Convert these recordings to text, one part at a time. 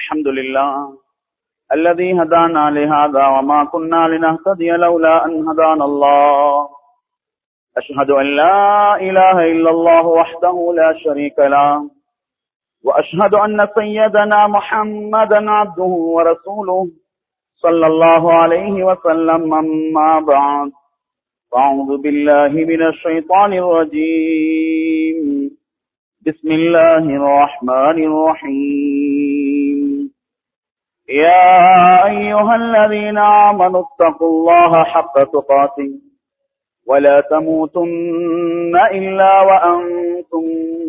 الحمد لله الذي هدانا لهذا وما كنا لنهتدي لولا أن هدانا الله أشهد أن لا إله إلا الله وحده لا شريك له وأشهد أن سيدنا محمدا عبده ورسوله صلى الله عليه وسلم أما بعد أعوذ بالله من الشيطان الرجيم بسم الله الرحمن الرحيم يا أيها الذين آمنوا اتقوا الله حق تقاته ولا تموتن إلا وأنتم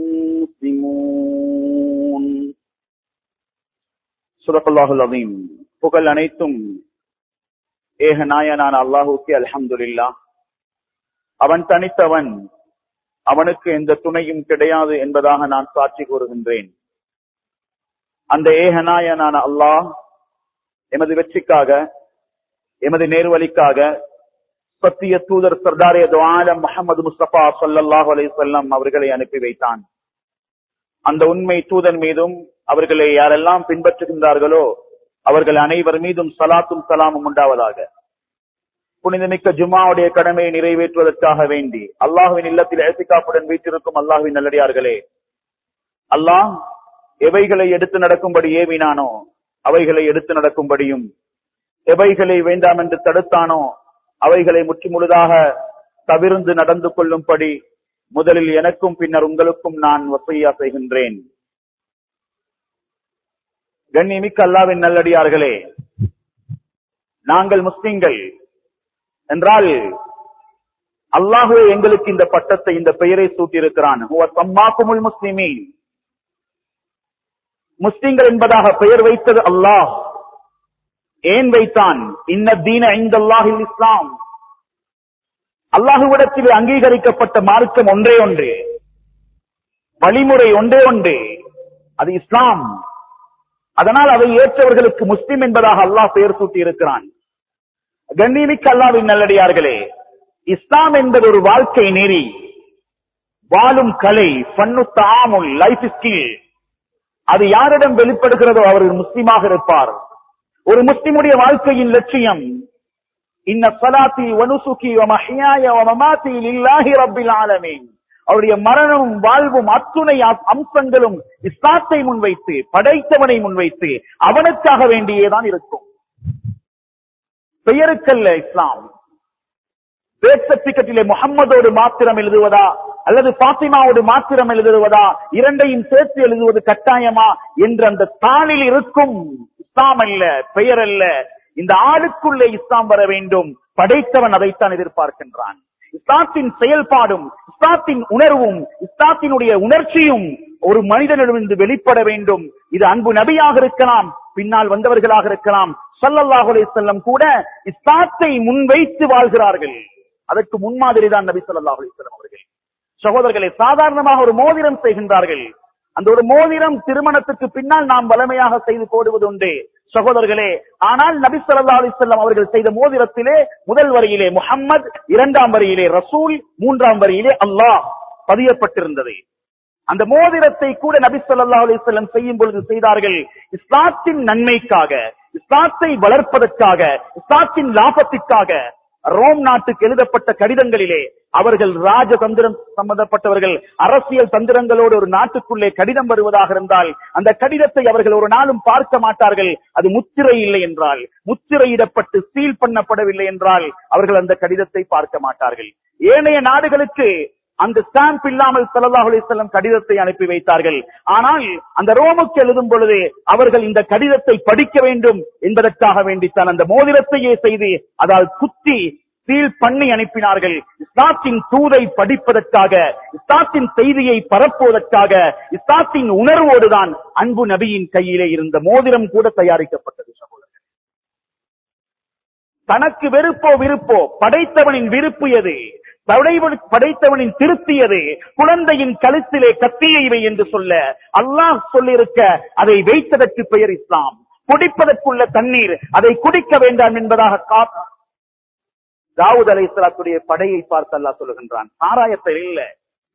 مسلمون صدق الله العظيم. புகழ் அனைத்தும் ஏக நாயனான அல்லாஹுக்கே அல்ஹம்துலில்லாஹ். அவன் தனித்தவன், அவனுக்கு எந்த துணையும் கிடையாது என்பதாக நான் சாட்சி கூறுகின்றேன். அந்த ஏகநாயனான அல்லாஹ் எமது வெற்றிக்காக, எமது நேர்வழிக்காக சத்திய தூதர் சர்தாரே தோ ஆலம் முஹம்மது முஸ்தபா ஸல்லல்லாஹு அலைஹி வஸல்லம் அவர்களை அனுப்பி வைத்தான். அந்த உண்மை தூதன் மீதும் அவர்களை யாரெல்லாம் பின்பற்றுகின்றார்களோ அவர்கள் அனைவர் மீதும் ஸலாத்தும் ஸலாமும் உண்டாவதாக. புனிதமிக்க ஜும்ஆவுடைய கடமையை நிறைவேற்றுவதற்காக வேண்டி அல்லாஹ்வின் இல்லத்தில் இஅ்திகாஃபுடன் வீற்றிருக்கும் அல்லாஹ்வின் நல்லடியார்களே, அல்லாஹ் எவைகளை எடுத்து நடக்கும்படி ஏவினானோ அவைகளை எடுத்து நடக்கும்படியும், எவைகளை வேண்டாம் என்று தடுத்தானோ அவைகளை முற்றுமுழுதாக தவிர்ந்து நடந்து கொள்ளும்படி முதலில் எனக்கும் பின்னர் உங்களுக்கும் நான் வசியா செய்கின்றேன். கண்ணியமிக்க அல்லாஹ்வின் நல்லடியார்களே, நாங்கள் முஸ்லிம்கள் என்றால் அல்லாஹ்வே எங்களுக்கு இந்த பட்டத்தை, இந்த பெயரை சூட்டியிருக்கிறான். ஹுவ சம்மாக்குமுல் முஸ்லிமீன். முஸ்லிம்கள் என்பதாக பெயர் வைத்தது அல்லாஹ். ஏன் வைத்தான்? இன்ன தீன இன்தல்லாஹில் இஸ்லாம். அல்லாஹ்விடத்தில் அங்கீகரிக்கப்பட்ட மார்க்கம் ஒன்றே ஒன்று, வழிமுறை ஒன்றே ஒன்று, அது இஸ்லாம். அதனால் அதை ஏற்றவர்களுக்கு முஸ்லிம் என்பதாக அல்லாஹ் பெயர் சூட்டி இருக்கிறான். கண்ணியமிக்க அல்லாஹ்வின் நல்லடியார்களே, இஸ்லாம் என்பது ஒரு வாழ்க்கை நெறி, வாழும் கலை, ஃபன்னு தஆமுல், லைஃப் ஸ்கில். அது யாரிடம் வெளிப்படுகிறதோ அவர் முஸ்லிமாக இருப்பார். ஒரு முஸ்லிமுடைய வாழ்க்கையின் லட்சியம் இன்ன ஸலாத்தி வ நுசுகி வ மஹ்யாய வ மமாத்தி லில்லாஹி ரப்பில் ஆலமீன். அவருடைய மரணமும் வாழ்வும் அத்துணை அம்சங்களும் இஸ்லாத்தை முன்வைத்து, படைத்தவனை முன்வைத்து அவனுக்காக வேண்டியேதான் இருக்கும். பெயருக்கல்ல இஸ்லாம். பேர்த் சர்டிபிகேட்டிலே முஹம்மதோடு மாத்திரம் எழுதுவதா அல்லது பாத்திமாவோடு மாத்திரம் எழுதுவதா, இரண்டையும் சேர்த்து எழுதுவது கட்டாயமா என்ற அந்த தாளில் இருக்கும் இஸ்லாம் அல்ல, பெயர் அல்ல. இந்த ஆளுக்குள்ளே இஸ்லாம் வர வேண்டும். படைத்தவன் அதைத்தான் எதிர்பார்க்கின்றான். இஸ்லாத்தின் செயல்பாடும், இஸ்லாத்தின் உணர்வும், இஸ்லாத்தினுடைய உணர்ச்சியும் ஒரு மனிதனிடமிருந்து வெளிப்பட வேண்டும். இது அன்பு நபியாக இருக்கலாம், பின்னால் வந்தவர்களாக இருக்கலாம். ஸல்லல்லாஹு அலைஹி வஸல்லம் கூட இஸ்லாத்தை முன்வைத்து வாழ்கிறார்கள். அதற்கு முன்மாதிரி தான் நபி ஸல்லல்லாஹு அலைஹி வஸல்லம் அவர்கள். சகோதரர்களே, சாதாரணமாக ஒரு மோதிரம் செய்கின்றார்கள். அந்த ஒரு மோதிரம் திருமணத்துக்கு பின்னால் நாம் வளமையாக செய்து போடுவது உண்டு சகோதரர்களே. ஆனால் நபி ஸல்லல்லாஹு அலைஹி வஸல்லம் அவர்கள் செய்த மோதிரத்திலே முதல் வரியிலே முஹம்மத், இரண்டாம் வரியிலே ரசூல், மூன்றாம் வரியிலே அல்லாஹ் பதியப்பட்டிருந்தது. அந்த மோதிரத்தை கூட நபி ஸல்லல்லாஹு அலைஹி வஸல்லம் செய்யும் பொழுது செய்தார்கள் இஸ்லாத்தின் நன்மைக்காக, இஸ்லாத்தை வளர்ப்பதற்காக, இஸ்லாத்தின் லாபத்திற்காக. ரோம் நாட்டுக்கு எழுதப்பட்ட கடிதங்களிலே அவர்கள் ராஜதந்திரம் சம்பந்தப்பட்டவர்கள், அரசியல் தந்திரங்களோடு ஒரு நாட்டுக்குள்ளே கடிதம் வருவதாக இருந்தால் அந்த கடிதத்தை அவர்கள் ஒரு நாளும் பார்க்க மாட்டார்கள். அது முத்திரை இல்லை என்றால், முத்திரையிடப்பட்டு சீல் பண்ணப்படவில்லை என்றால் அவர்கள் அந்த கடிதத்தை பார்க்க மாட்டார்கள். ஏனைய நாடுகளுக்கு அந்த ஸ்டாம்ப் இல்லாமல் ஸல்லல்லாஹு அலைஹி வஸல்லம் கடிதத்தை அனுப்பி வைத்தார்கள். ஆனால் அந்த ரோமுக்கு எழுதும் பொழுது அவர்கள் இந்த கடிதத்தை படிக்க வேண்டும் என்பதற்காக வேண்டித்தான் அந்த மோதிரத்தையே செய்து அதால் குத்தி சீல் பண்ணி அனுப்பினார்கள். இஸ்லாத்தின் தூதை படிப்பதற்காக, இஸ்லாத்தின் செய்தியை பரப்புவதற்காக, இஸ்லாத்தின் உணர்வோடுதான் அன்பு நபியின் கையிலே இருந்த மோதிரம் கூட தயாரிக்கப்பட்டது. சகோதரர்கள், தனக்கு வெறுப்போ விருப்போ, படைத்தவனின் விருப்பு எது, படைத்தவனின் திருப்தியது, குழந்தையின் கழுத்திலே கத்தியை வை என்று சொல்ல அல்லாஹ் சொல்லியிருக்க அதை வைத்ததற்கு பெயர் இஸ்லாம். குடிப்பதற்குள்ள தண்ணீர் அதை குடிக்க வேண்டாம் என்பதாக தாவூத் அலைஹிஸ்ஸலாத்துடைய படையை பார்த்து அல்லாஹ் சொல்லுகின்றான். சாராயத்தில் இல்ல,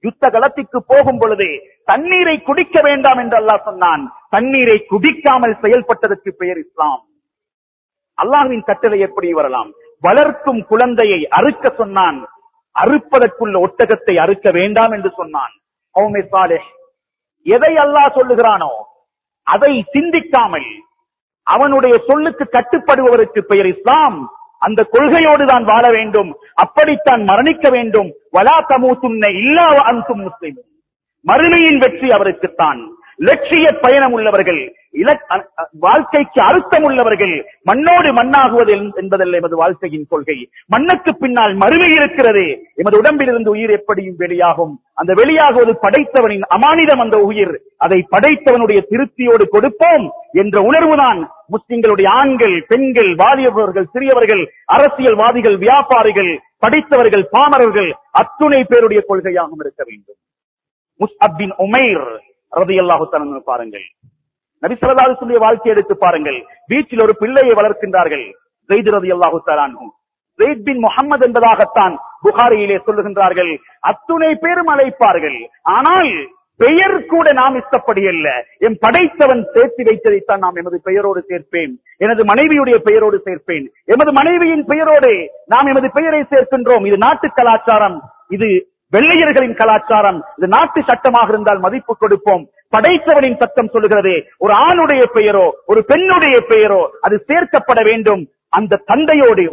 யுத்த களத்திற்கு போகும் பொழுது தண்ணீரை குடிக்க வேண்டாம் என்று அல்லாஹ் சொன்னான். தண்ணீரை குடிக்காமல் செயல்பட்டதற்கு பெயர் இஸ்லாம். அல்லாஹ்வின் கட்டளை எப்படி வரலாம்? வளர்க்கும் குழந்தையை அறுக்க சொன்னான், அறுப்பதற்குள்ள ஒட்டகத்தை அறுக்க வேண்டாம் என்று சொன்னான். கௌமே சாலிஹ் எதை அல்லாஹ் சொல்லுகிறானோ அதை சிந்திக்காமல் அவனுடைய சொல்லுக்கு கட்டுப்படுபவருக்கு பெயர் இஸ்லாம். அந்த கொள்கையோடு தான் வாழ வேண்டும், அப்படித்தான் மரணிக்க வேண்டும். வலா தமூதுன்ன இல்லா வ அன்தும் முஸ்லிமூன். மறுமையின் வெற்றி அவருக்குத்தான். லட்சிய பயணம் உள்ளவர்கள், வாழ்க்கைக்கு அர்த்தம் உள்ளவர்கள், மண்ணோடு மண்ணாகுவது என்பதல்ல எமது வாழ்க்கையின் கொள்கை. மண்ணுக்கு பின்னால் மறுமை இருக்கிறது. எமது உடம்பில் இருந்து உயிர் எப்படியும் வெளியாகும். அந்த வெளியாகுவது படைத்தவனின் அமானிதம். அந்த உயிர் அதை படைத்தவனுடைய திருப்தியோடு கொடுப்போம் என்ற உணர்வுதான் முஸ்லிம்களுடைய ஆண்கள், பெண்கள், வாலிபர்கள், சிறியவர்கள், அரசியல்வாதிகள், வியாபாரிகள், படித்தவர்கள், பாமரர்கள் அத்துணை பேருடைய கொள்கையாகவும் இருக்க வேண்டும். முஸ்அப் பின் உமைர் ரலியல்லாஹு தஆலா பாருங்கள், நபி ஸல்லல்லாஹு அலைஹி வஸல்லம் வாழ்க்கை எடுத்து பாருங்கள். வீட்டில் ஒரு பிள்ளையை வளர்க்கின்றார்கள். ஸைத் ரலியல்லாஹு தஆலா அன்ஹு, ஸைத் பின் முஹம்மது என்பதாகத்தான் புகாரியிலே சொல்லுகின்றார்கள். அத்துணை பேரும் அழைப்பார்கள். ஆனால் பெயர் கூட நாம் இஷ்டப்படி அல்ல. என் படைத்தவன் சேர்த்து வைத்ததைத்தான் நாம் எமது பெயரோடு சேர்ப்பேன். எனது மனைவியுடைய பெயரோடு சேர்ப்பேன். எமது மனைவியின் பெயரோடு நாம் எமது பெயரை சேர்க்கின்றோம். இது நாட்டு கலாச்சாரம், இது வெள்ளையர்களின் கலாச்சாரம். இது நாட்டு சட்டமாக இருந்தால் மதிப்பு கொடுப்போம். படைத்தவனின் சட்டம் சொல்லுகிறது, ஒரு ஆணுடைய பெயரோ ஒரு பெண்ணுடைய பெயரோ அது சேர்க்கப்பட வேண்டும். அந்த தந்தையோடு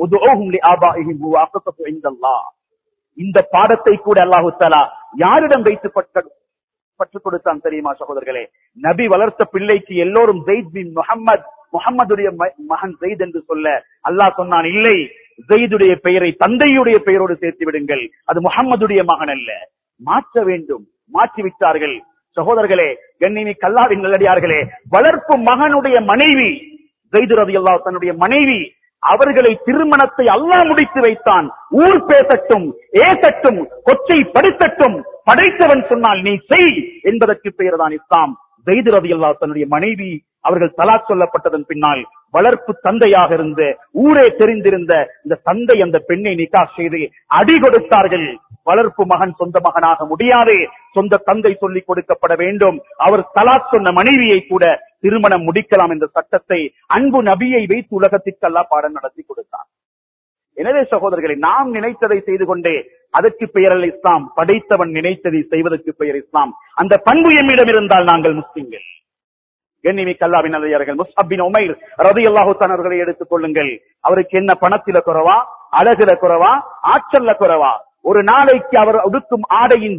இந்த பாடத்தை கூட அல்லாஹு தஆலா யாரிடம் வைத்து பற்றுக் கொடுத்தான் தெரியுமா சகோதரர்களே? நபி வளர்த்த பிள்ளைக்கு எல்லோரும் ஸைத் பின் முஹம்மத், முஹம்மதுடைய மகன் ஸைத் என்று சொல்ல அல்லாஹ் சொன்னான், இல்லை, ஸைதுடைய பெயரை தந்தையுடைய பெயரோடு சேர்த்து விடுங்கள். அது முஹம்மதுடைய மகன் அல்ல. மாற்ற வேண்டும். மாற்றிவிட்டார்கள். சகோதரர்களே, கண்ணியமிக்க அல்லாஹ்வின் நல்லடியார்களே, வளர்ப்பு மகனுடைய மனைவி ஸைத் ரலியல்லாஹு தன்னுடைய மனைவி, அவர்களை திருமணத்தை அல்லாஹ் முடித்து வைத்தான். ஊர் பேசட்டும், ஏசட்டும், கொச்சை படுத்தட்டும், படைத்தவன் சொன்னால் நீ செய் என்பதற்கு பெயர் தான் இஸ்லாம். ஸைத் ரலியல்லாஹு தன்னுடைய மனைவி அவர்கள் தலாக் சொல்லப்பட்டதன் பின்னால் வளர்ப்பு தந்தையாக இருந்த, ஊரே தெரிந்திருந்த இந்த தந்தை அந்த பெண்ணை நிக்காஹ் செய்து அடி கொடுத்தார்கள். வளர்ப்பு மகன் சொந்த மகனாக முடியாது, சொந்த தந்தை சொல்லிக் கொடுக்கப்பட வேண்டும். அவர் தலாக் சொன்ன மனைவியை கூட திருமணம் முடிக்கலாம் என்ற சட்டத்தை அன்பு நபியை வைத்து உலகத்திற்கு அல்லாஹ் பாடம் நடத்தி கொடுத்தார். எனவே சகோதரர்களை, நாம் நினைத்ததை செய்து கொண்டே அதற்கு பெயர் அல்ல இஸ்லாம். படைத்தவன் நினைத்ததை செய்வதற்கு பெயர் இஸ்லாம். அந்த பண்பு எம்மிடம் இருந்தால் நாங்கள் முஸ்லிம்கள். கண்ணியமிக்க அல்லாஹ்வின் நல்லடியார்கள், முஸ்அப் பின் உமைர் ரலியல்லாஹு தஆலா அவர்களை எடுத்துக் கொள்ளுங்கள். அவருக்கு என்ன பணத்தில குறைவா, அழகுல குறைவா, ஆற்றல்ல குறைவா? ஒரு நாளைக்கு அவர் உடுக்கும் ஆடையின்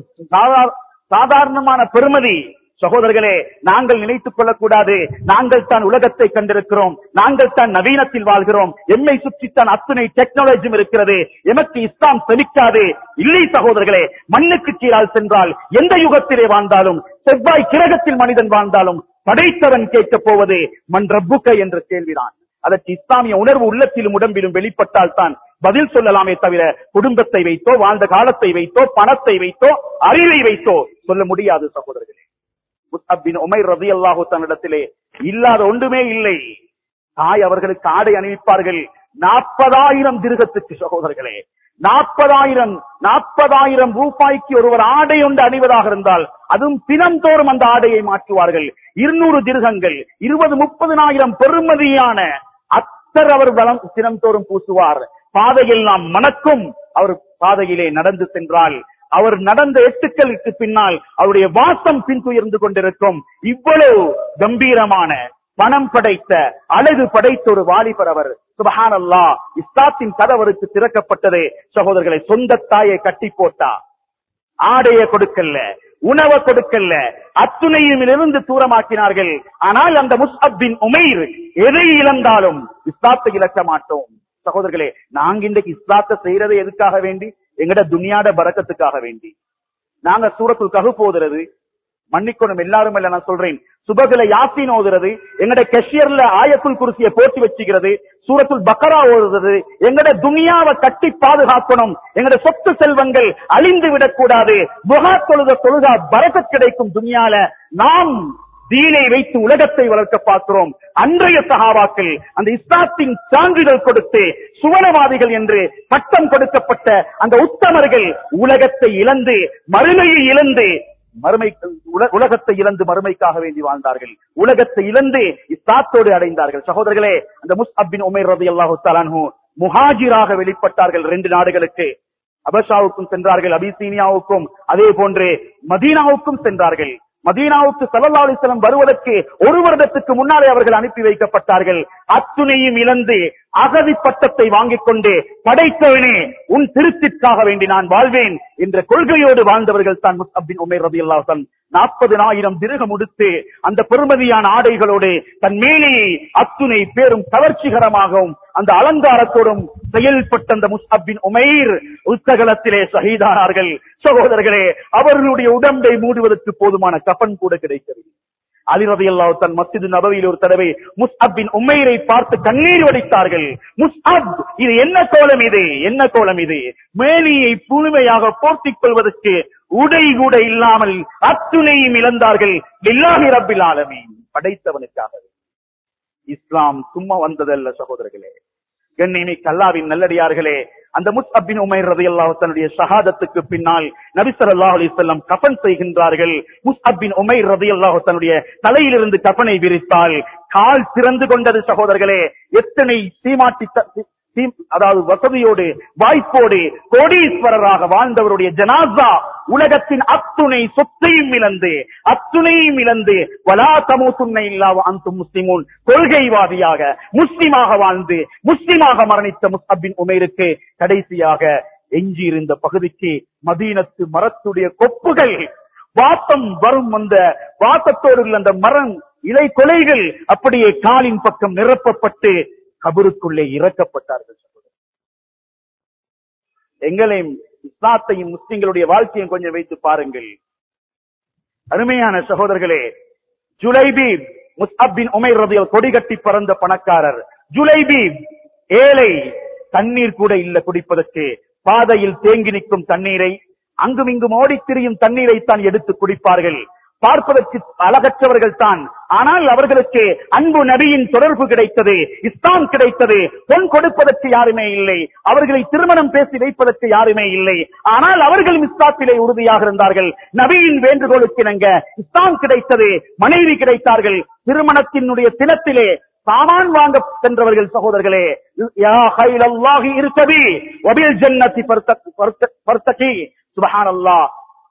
சாதாரணமான பெருமதி சகோதரர்களே, நாங்கள் நினைத்துக் கொள்ளக்கூடாது. நாங்கள் தான் உலகத்தை கண்டிருக்கிறோம், நாங்கள் தான் நவீனத்தில் வாழ்கிறோம், எம்மை சுற்றித்தான் அத்தனை டெக்னாலஜியும் இருக்கிறது, எமக்கு இஸ்லாம் செழிக்காது. இல்லை சகோதரர்களே, மண்ணுக்கு கீழால் சென்றால் எந்த யுகத்திலே வாழ்ந்தாலும், செவ்வாய் கிரகத்தில் மனிதன் வாழ்ந்தாலும் படைத்தவன் கேட்க போவது மன் ரப்புக்க என்ற கேள்விதான். அதற்கு இஸ்லாமிய உணர்வு உள்ளத்திலும் உடம்பிலும் வெளிப்பட்டால் தான் பதில் சொல்லலாமே தவிர குடும்பத்தை வைத்தோ, வாழ்ந்த காலத்தை வைத்தோ, பணத்தை வைத்தோ, அறிவை வைத்தோ சொல்ல முடியாது சகோதரர்களே. முஸ்அப் பின் உமைர் ரலியல்லாஹு தஆலா இடத்திலே இல்லாத ஒன்றுமே இல்லை. தாய் அவர்களுக்கு ஆடை அணிவிப்பார்கள் 40,000 திர்ஹத்துக்கு. சகோதரர்களே, 40,000 ரூபாய்க்கு ஒருவர் ஆடை ஒன்று அணிவதாக இருந்தால் அதுவும் தினந்தோறும் அந்த ஆடையை மாற்றுவார்கள். 200 திர்ஹங்கள், 20-30,000 பெருமதியான அத்தர் அவர் தினந்தோறும் பூசுவார். பாதையெல்லாம் மணக்கும். அவர் பாதையிலே நடந்து சென்றால் அவர் நடந்த எட்டுக்களுக்கு பின்னால் அவருடைய வாசம் பின்துயர்ந்து கொண்டிருக்கும். இவ்வளவு கம்பீரமான, பணம் படைத்த, அழகு படைத்த ஒரு வாலிபர் அவர். சுப்ஹானல்லாஹ், இஸ்லாத்தின் கதவருக்கு திறக்கப்பட்டது. சகோதரர்களை, சொந்த தாயை கட்டி போட்டா, ஆடைய கொடுக்கல, உணவை கொடுக்கல, அத்துணையும் இருந்து தூரமாக்கினார்கள். ஆனால் அந்த முஸ்அப் பின் உமைர் எதை இழந்தாலும் இஸ்லாத்தை இழக்க மாட்டோம். சகோதரர்களே, நாங்க இன்றைக்கு இஸ்லாத்தை செய்யறதை எதுக்காக வேண்டி? எங்கட துனியாட பரக்கத்துக்காக வேண்டி. நாங்க சூரத்துல் கஹ்ஃப் ஓதுறது, மன்னிக்கணும் எல்லாரும் இல்ல நான் சொல்றேன், சுபகுல யாசீன் ஓதுறது, எங்கட கேஷியர்ல ஆயத்துல் குர்சியை போட்டு வச்சுக்கிறது, சூரத்துல் பக்கரா ஓதுறது, எங்கட துனியாவை கட்டி பாதுகாக்கணும், எங்கட சொத்து செல்வங்கள் அழிந்து விடக்கூடாது. துஹா தொழுகா பரக்கத் கிடைக்கும் துனியால. நாம் தீனை வைத்து உலகத்தை வளர்க்க பார்க்கிறோம். அன்றைய சஹாபாக்கள் அந்த இஸ்லாத்தின் சான்றிதழ் கொடுத்து சுவனவாதிகள் என்று பட்டம் கொடுக்கப்பட்ட அந்த உத்தமர்கள் உலகத்தை இழந்து மறுமையை இழந்து உலகத்தை இழந்து மறுமைக்காக வேண்டி வாழ்ந்தார்கள். உலகத்தை இழந்து இஸ்லாத்தோடு அடைந்தார்கள். சகோதரர்களே, அந்த முஸ்அப் பின் உமைர் ரலியல்லாஹு தஆலா அன்ஹு முஹாஜிராக வெளிப்பட்டார்கள். 2 நாடுகளுக்கு, அபஷாவுக்கும் சென்றார்கள், அபிசீனியாவுக்கும், அதே போன்று மதீனாவுக்கும் சென்றார்கள். மதீனாவுக்கு ஸல்லல்லாஹு அலைஹி வஸல்லம் வருவதற்கு 1 வருடத்துக்கு முன்னாலே அவர்கள் அனுப்பி வைக்கப்பட்டார்கள். அத்துணையும் இழந்து அகதி பட்டத்தை வாங்கிக் கொண்டு, படைத்தவனே உன் திருத்திற்காக வேண்டி நான் வாழ்வேன் என்ற கொள்கையோடு வாழ்ந்தவர்கள் தான் முஸ்அப் பின் உமைர் ரலியல்லாஹு அன்ஹு. 40,000 திர்ஹம் உடுத்து அந்த பெருமதியான ஆடைகளோடு தன் மேலேயே அத்துணை பேரும் கவர்ச்சிகரமாகவும் அந்த அலங்காரத்தோடும் செயல்பட்ட அந்த முஸ்அப் பின் உமைர் உத்தகலத்திலே ஷஹீதானார்கள். சகோதரர்களே, அவர்களுடைய உடம்பை மூடுவதற்கு போதுமான கஃன் கூட கிடைக்கவில்லை. அலி ரலியல்லாஹு தன் மஸ்ஜித் நபவியில் ஒரு தடவை முஸ்அப் பின் உமைரை பார்த்து கண்ணீர் வடித்தார்கள். முஸ்அப், இது என்ன கோலம், இது என்ன கோலம், இது மேனியை முழுமையாக போர்த்திக் கொள்வதற்கு உடை கூட இல்லாமல் அத்துணையும் இழந்தார்கள். லில்லாஹி ரப்பில் ஆலமீன், படைத்தவனுக்காக. இஸ்லாம் சும்மா வந்ததல்ல சகோதரர்களே, கண்ணியமிக்க அல்லாஹ்வின் நல்லடியார்களே. அந்த முஸ்அப் பின் உமைர் ரலியல்லாஹு தன்னுடைய ஷஹாதத்துக்கு பின்னால் நபி ஸல்லல்லாஹு அலைஹி வஸல்லம் கஃன் செய்கின்றார்கள். முஸ்அப் பின் உமைர் ரலியல்லாஹு தன்னுடைய தலையிலிருந்து கஃனை விரித்தால் கால் திறந்து கொண்டது. சகோதரர்களே, எத்தனை அதாவது வசதியோடு வாய்ப்போடு கோடீஸ்வரராக வாழ்ந்தவருடைய ஜனாஸா உலகத்தின் அத்துணை சொத்தையும் இழந்து வலா தமூதுன்ன இல்லா வ அன்தும் முஸ்லிமூன், கொள்கைவாதியாக முஸ்லிமாக வாழ்ந்து முஸ்லிமாக மரணித்த முஸ்அப் பின் உமைருக்கு கடைசியாக எஞ்சி இருந்த பகுதிக்கு மதீனத்து மரத்துடைய கொப்புகள், வாசம் வரும் அந்த வாசத்தோடு உள்ள அந்த மரம் இலை கொலைகள் அப்படியே காலின் பக்கம் நிரப்பப்பட்டு கபருக்குள்ளே இறக்கப்பட்டார்கள். எங்களையும் இஸ்லாத்தையும் முஸ்லிம்களுடைய வாழ்க்கையும் கொஞ்சம் வைத்து பாருங்கள். அருமையான சகோதரர்களே, ஜுலைபீப் முஸ்அப் பின் உமைர் ரலியல்லாஹு கொடிகட்டி பறந்த பணக்காரர். ஜுலைபீப் ஏழை, தண்ணீர் கூட இல்ல குடிப்பதற்கு. பாதையில் தேங்கி நிற்கும் தண்ணீரை, அங்கும் இங்கும் ஓடித் திரியும் தண்ணீரை தான் எடுத்து குடிப்பார்கள். பார்ப்பதற்கு அழகற்றவர்கள் தான், ஆனால் அவர்களுக்கு அன்பு நபியின் தொடர்பு கிடைத்தது, இஸ்லாம் கிடைத்தது. பொன் கொடுப்பதற்கு யாருமே இல்லை, அவர்களை திருமணம் பேசி வைப்பதற்கு யாருமே இல்லை. ஆனால் அவர்களும் இஸ்லாத்திலே உறுதியாக இருந்தார்கள். நபியின் வேண்டுகோளுக்கு இணங்க இஸ்லாம் கிடைத்தது, மனைவி கிடைத்தார்கள். திருமணத்தினுடைய தினத்திலே சாமான் வாங்க சென்றவர்கள். சகோதரர்களே, யா ஹைலல்லாஹி இர்கபி வபில் ஜன்னதி ஃபர்தகி, சுப்ஹானல்லாஹ்,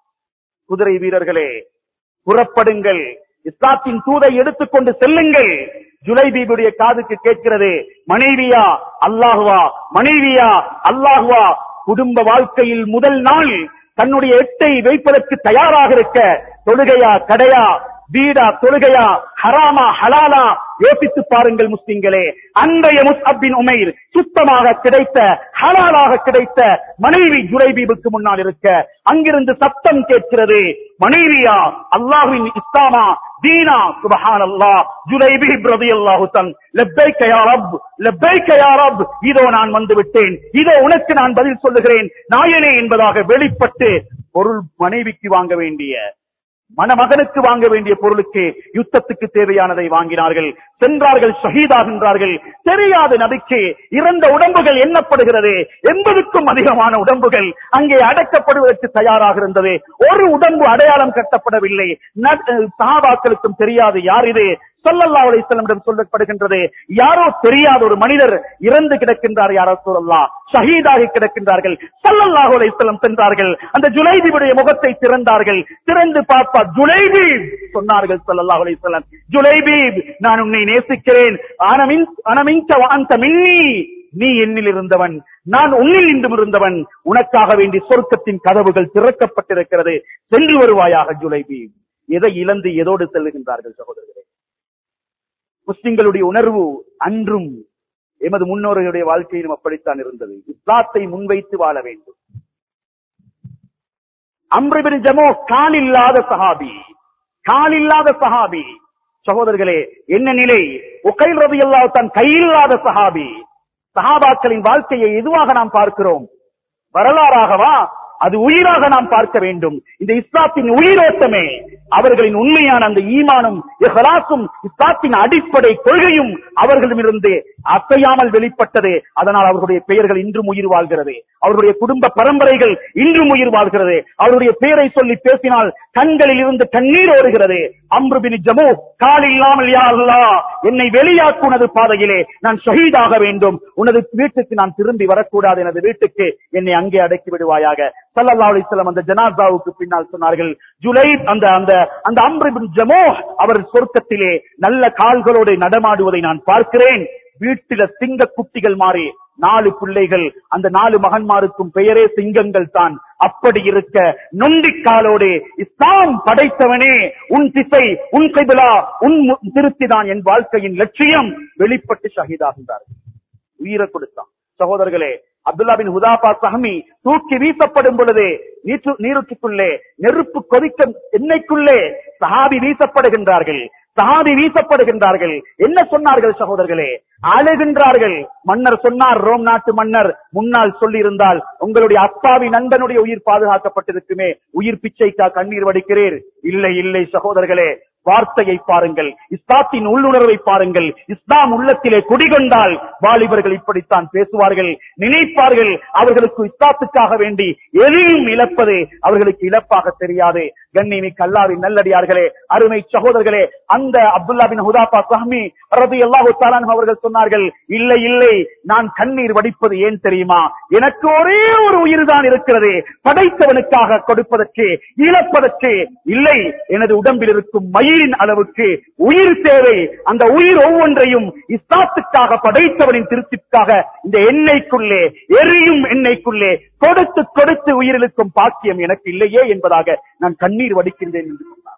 குதிரை வீரர்களே புறப்படுங்கள், இஸ்லாத்தின் தூதை எடுத்துக்கொண்டு செல்லுங்கள். ஜுலைபீபுடைய காதுக்கு கேட்கிறது, மனைவியா அல்லாஹுவா, மனைவியா அல்லாஹுவா. குடும்ப வாழ்க்கையில் முதல் நாள் தன்னுடைய எட்டை வைப்பதற்கு தயாராக இருக்க, தொழுகையா கடையா, வீடா தொழுகையா, ஹராமா ஹலாலா, யோசித்து பாருங்கள் முஸ்லிம்களே. அன்றைய முஸ்அப் பின் உமைர் சுத்தமாக கிடைத்த, ஹலாலாக கிடைத்த மனைவி ஜுலைபீபுக்கு முன்னால் இருக்க, அங்கிருந்து சத்தம் கேட்கிறது, மனைவியா அல்லாஹ்வின் இஸ்லாமா தீனா, சுப்ஹானல்லாஹ். ஜுலைபீப் ரலியல்லாஹு தஆலா லப்பைக யா ரப், லப்பைக யா ரப், இதோ நான் வந்து விட்டேன், இதோ உனக்கு நான் பதில் சொல்லுகிறேன் நாயனே என்பதாக வெளிப்பட்டு பொருள் மனைவிக்கு வாங்க வேண்டிய, மணமகனுக்கு வாங்க வேண்டிய பொருளுக்கு, யுத்தத்துக்கு தேவையானதை வாங்கினார்கள். சென்றார்கள், ஷஹீதாகின்றார்கள். தெரியாத நபிக்கு இறந்த உடம்புகள் எண்ணப்படுகிறது. 80க்கும் அதிகமான உடம்புகள் அங்கே அடக்கப்படுவதற்கு தயாராக இருந்தது. ஒரு உடம்பு அடையாளம் கட்டப்படவில்லை. சஹாபாக்களுக்கும் தெரியாது யார் இது. ஸல்லல்லாஹு அலைஹி வஸல்லம் சொல்லப்படுகின்றது, யாரோ தெரியாத ஒரு மனிதர் இறந்து கிடக்கின்றார், யா ரசூலல்லாஹ், ஷஹீதாகி கிடக்கின்றார்கள். ஸல்லல்லாஹு அலைஹி வஸல்லம் சென்றார்கள், அந்த ஜுலைபீபுடைய முகத்தை திறந்தார்கள். திறந்து பார்த்தார் ஜுலைபீப். சொன்னார்கள் ஸல்லல்லாஹு அலைஹி வஸல்லம், ஜுலைபீப், நான் உன்னை நேசிக்கிறேன். அனமின்க வ அன்த மின்னி, நீ என்னில் இருந்தவன், நான் உன்னில் இன்றும் இருந்தவன். உனக்காக வேண்டி சொர்க்கத்தின் கதவுகள் திறக்கப்பட்டிருக்கிறது, சென்று வருவாயாக ஜுலைபீப். எதை இழந்து எதோடு செல்லுகின்றார்கள் சகோதரர்களே. முஸ்லிம்களுடைய உணர்வு அன்றும் எமது முன்னோர்களுடைய வாழ்க்கையிலும் அப்படித்தான் இருந்தது. இஸ்லாத்தை முன்வைத்து வாழ வேண்டும். அம்ர் இப்னு ஜமூ காலில்லாத சஹாபி. சகோதரர்களே, என்ன நிலை. உகைல் ரலியல்லாஹு தஆலா கையில்லாத சஹாபி. சஹாபாக்களின் வாழ்க்கையை எதுவாக நாம் பார்க்கிறோம்? வரலாறாகவா அது உயிராக நாம் பார்க்க வேண்டும். இந்த இஸ்லாத்தின் உயிரோட்டமே அவர்களின் உண்மையான அந்த ஈமானும் இஹ்லாஸும் இஸ்லாத்தின் அடிப்படை கொள்கையும் அவர்களிடமிருந்து அசையாமல் வெளிப்பட்டது. அதனால் அவர்களுடைய பெயர்கள் இன்றும் உயிர் வாழ்கிறது. அவருடைய குடும்ப பரம்பரைகள் இன்றும் உயிர் வாழ்கிறது. அவருடைய பெயரை சொல்லி பேசினால் கண்களில் இருந்து கண்ணீர் ஓடுகிறது. அம்ரு பின் ஜமூஹ், கால் இல்லாமல் யா அல்லாஹ் என்னை வெளியாக்கு உனது பாதையிலே, நான் ஷஹீதாக வேண்டும், உனது வீட்டுக்கு நான் திரும்பி வரக்கூடாது, எனது வீட்டுக்கு என்னை அங்கே அடக்கி விடுவாயாக. ஸல்லல்லாஹு அலைஹி வஸல்லம் அந்த ஜனாஸாவுக்கு பின்னால் சொன்னார்கள், ஜுலைத் அந்த அந்த அந்த அம்ரு பின் ஜமூஹ் அவர் சொர்க்கத்திலே நல்ல கால்களோடு நடமாடுவதை நான் பார்க்கிறேன். வீட்டில சிங்க குட்டிகள் மாறி 4 பிள்ளைகள், அந்த 4 மகன்மாருக்கும் பெயரே சிங்கங்கள் தான். அப்படி இருக்க நொண்டிக்காலோடு இஸ்லாம் படைத்தவனே, உன் திசை, உன் கிப்லா, உன் திருப்திதான் என் வாழ்க்கையின் லட்சியம், வெளிப்பட்டு ஷஹீதாகின்றார். உயிரை கொடுத்தான். சகோதரர்களே, அப்துல்லா பின் ஹுதாஃபா ஸஹ்மி தூக்கி வீசப்படும் பொழுது நீருற்றுக்குள்ளே நெருப்பு கொதிக்க எண்ணெய்க்குள்ளே சஹாபி வீசப்படுகின்றார்கள். என்ன சொன்னார்கள் சகோதரர்களே? அழுகின்றார்கள். மன்னர் சொன்னார், ரோம் நாட்டு மன்னர் முன்னால் சொல்லி இருந்தால் உங்களுடைய அப்பாவி நண்பனுடைய உயிர் பாதுகாக்கப்பட்டிருக்குமே, உயிர் பிச்சைக்கா கண்ணீர் வடிக்கிறீர்? இல்லை இல்லை சகோதரர்களே, வார்த்தையை பாருங்கள், இஸ்லாத்தின் உள்ளுணர்வை பாருங்கள். இஸ்லாம் உள்ளத்திலே குடிகொண்டால் வாலிபர்கள் இப்படித்தான் பேசுவார்கள், நினைப்பார்கள். அவர்களுக்கு இஸ்லாத்துக்காக வேண்டி எதையும் இழப்பது அவர்களுக்கு இழப்பாக தெரியாது. கண்ணியமிக்க அல்லாஹ்வின் நல்லடியார்களே, அருமை சகோதரர்களே, அந்த அப்துல்லா பின் ஹுதாஃபா ஸஹ்மி ரலியல்லாஹு தஆலா அன்ஹு அவர்கள் சொன்னார்கள், இல்லை இல்லை, நான் கண்ணீர் வடிப்பது ஏன் தெரியுமா? எனக்கு ஒரே ஒரு உயிர் தான் இருக்கிறது, படைத்தவனுக்காக கொடுப்பதற்கு, இழப்பதற்கு இல்லை. எனது உடம்பில் இருக்கும் மயிரின் அளவுக்கு உயிர் தேவை. அந்த உயிர் ஒவ்வொன்றையும் இஸ்லாத்துக்காக, படைத்தவனின் திருப்திக்காக இந்த எண்ணெய்க்குள்ளே, எரியும் எண்ணெய்க்குள்ளே கொடுத்து கொடுத்து உயிரிழக்கும் பாக்கியம் எனக்கு இல்லையே என்பதாக நான் கண்ணீர் வடிக்கின்றேன் என்று சொன்னார்.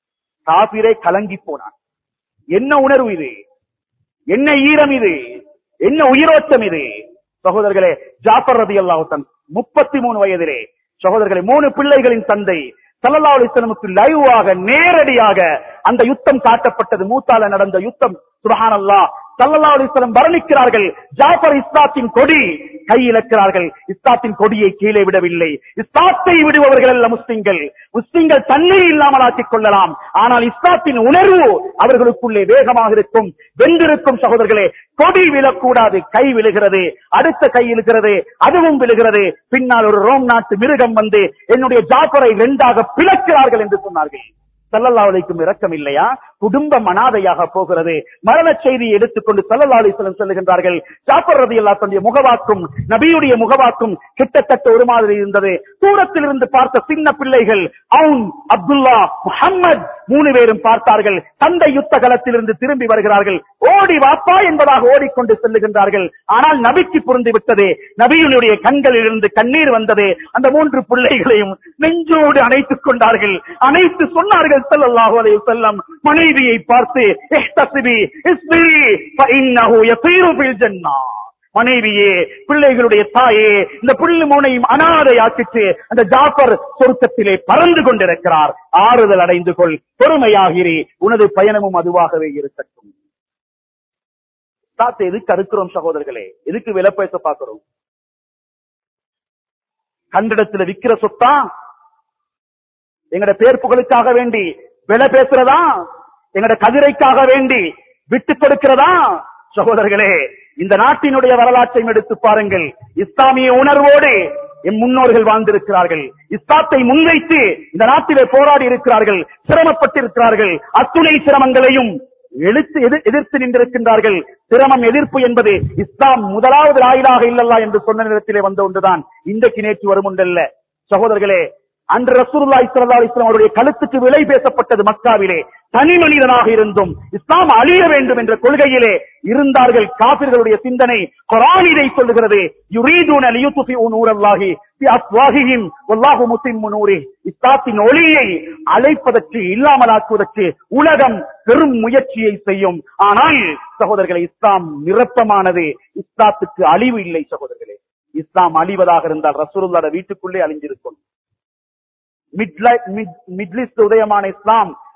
காபிரே கலங்கி போனான். என்ன உணர்வு இது? என்ன ஈரம் இது? என்ன உயிரோட்டம் இது? சகோதரர்களே, ஜாஃபர் ரலியல்லாஹு அன்ஹு 33 வயதிலே, சகோதரர்களே, 3 பிள்ளைகளின் தந்தை, ஸல்லல்லாஹு அலைஹி வஸல்லமுக்கு லைவாக நேரடியாக அந்த யுத்தம் காட்டப்பட்டது. மூத்தால நடந்த யுத்தம். சுப்ஹானல்லாஹ், ஸல்லல்லாஹு அலைஹி வஸல்லம் வர்ணிக்கிறார்கள், ஜாஃபர் இஸ்லாத்தின் கொடி, கை இழக்கிறார்கள். இஸ்லாத்தின் கொடியை கீழே விடவில்லை. இஸ்லாத்தை விடுபவர்கள் அல்ல முஸ்லிம்கள். முஸ்லிம்கள் தன்னை இல்லாமல் ஆக்கிக் கொள்ளலாம், ஆனால் இஸ்லாத்தின் உணர்வு அவர்களுக்குள்ளே வேகமாக இருக்கும், வென்றிருக்கும். சகோதரர்களே, கொடி விழக்கூடாது, கை விழுகிறது, அடுத்த கை இழுக்கிறது, அதுவும் விழுகிறது. பின்னால் ஒரு ரோம் நாட்டு மிருகம் வந்து என்னுடைய ஜாஃபரை 2ஆக பிளக்கிறார்கள் என்று சொன்னார்கள். ஸல்லல்லாஹு அலைஹி வஸல்லம் இரக்கம் இல்லையா? குடும்பம் அனாதையாக போகிறது. மரண செய்தியை எடுத்துக்கொண்டு ஸல்லல்லாஹு அலைஹி வஸல்லம் சொல்லுகின்றார்கள், ஜாஃபர் ரலியல்லாஹு அன்ஹு முகவாக்கும் நபியுடைய முகவாக்கும் கிட்டத்தட்ட ஒரு மாதிரி இருந்தது. தூரத்தில் இருந்து பார்த்த சின்ன பிள்ளைகள் அவுன், அப்துல்லா, முஹம்மத் 3 பேரும் பார்த்தார்கள். தந்தை யுத்த களத்திலிருந்து திரும்பி வருகிறார்கள். ஓடி வாப்பா என்பதாக ஓடிக்கொண்டு செல்லுகின்றார்கள். ஆனால் நபிக்கு புரிந்து விட்டது. நபியுடைய கண்களில் இருந்து கண்ணீர் வந்தது. அந்த 3 பிள்ளைகளையும் நெஞ்சோடு அணைத்துக் கொண்டார்கள். அணைத்து சொன்னார்கள் ஸல்லல்லாஹு அலைஹி வஸல்லம், மனைவியை பார்த்து, இஹ்தஸிபி இஸ்பிரி ஃபஇன்னஹு யஸீரு ஃபில் ஜன்னah, மனைவியே, பிள்ளைகளுடைய தாயே, இந்த புள்ளி மூனையும் அனாதையாக்கிட்டு அந்த ஜாஃபர் சொர்க்கத்திலே பறந்து கொண்டிருக்கிறார். ஆறுதல் அடைந்து கொள், பொறுமையாகிறி, உனது பயணமும் அதுவாகவே இருக்கட்டும். எதுக்கு அறுக்கிறோம் சகோதரர்களே? எதுக்கு விலை பேச பார்க்கிறோம்? கண்டிடத்துல விக்கிற சொத்தா? எங்கட பேர் புகழுக்காக வேண்டி விலை பேசுறதா? எங்கட கதிரைக்காக வேண்டி விட்டு கொடுக்கிறதா? சகோதரர்களே, இந்த நாட்டினுடைய வரலாற்றை எடுத்து பாருங்கள். இஸ்லாமிய உணர்வோடு எம் முன்னோர்கள் வாழ்ந்திருக்கிறார்கள். இஸ்லாத்தை முன்வைத்து இந்த நாட்டிலே போராடி இருக்கிறார்கள், சிரமப்பட்டிருக்கிறார்கள். அத்துணை சிரமங்களையும் எதிர்த்து நின்றிருக்கின்றார்கள். சிரமம், எதிர்ப்பு என்பது இஸ்லாம் முதலாவது லா இலாஹ இல்லல்லாஹ் என்று சொன்ன நேரத்திலே வந்த ஒன்றுதான். இன்றைக்கு நேற்று வரும் ஒன்றல்ல. சகோதரர்களே, அன்று ரசூலுல்லாஹி ஸல்லல்லாஹு அலைஹி வஸல்லம் அவருடைய கழுத்துக்கு விலை பேசப்பட்டது. மக்காவிலே தனி மனிதனாக இருந்தும் இஸ்லாம் அழிய வேண்டும் என்ற கொள்கையிலே இருந்தார்கள். காபிர்களுடைய சிந்தனை குர்ஆன் இதை சொல்லுகிறது, யுரீதுன லியுத்ஃபிஉ நூரல்லாஹி பிஅஃவாஹிஹிம் வல்லாஹு முத்திம்மு நூரிஹி. இஸ்லாத்தின் ஒளியை அழைப்பதற்கு, இல்லாமலாக்குவதற்கு உலகம் பெரும் முயற்சியை செய்யும். ஆனால் சகோதரர்களே, இஸ்லாம் நிரப்பமானது. இஸ்லாத்துக்கு அழிவு இல்லை சகோதரர்களே. இஸ்லாம் அழிவதாக இருந்தால் ரசூலுல்லாஹ் வீட்டுக்குள்ளே அழிஞ்சிருக்கும். மிட்லிஸ்ட் உதயமான இஸ்லாம்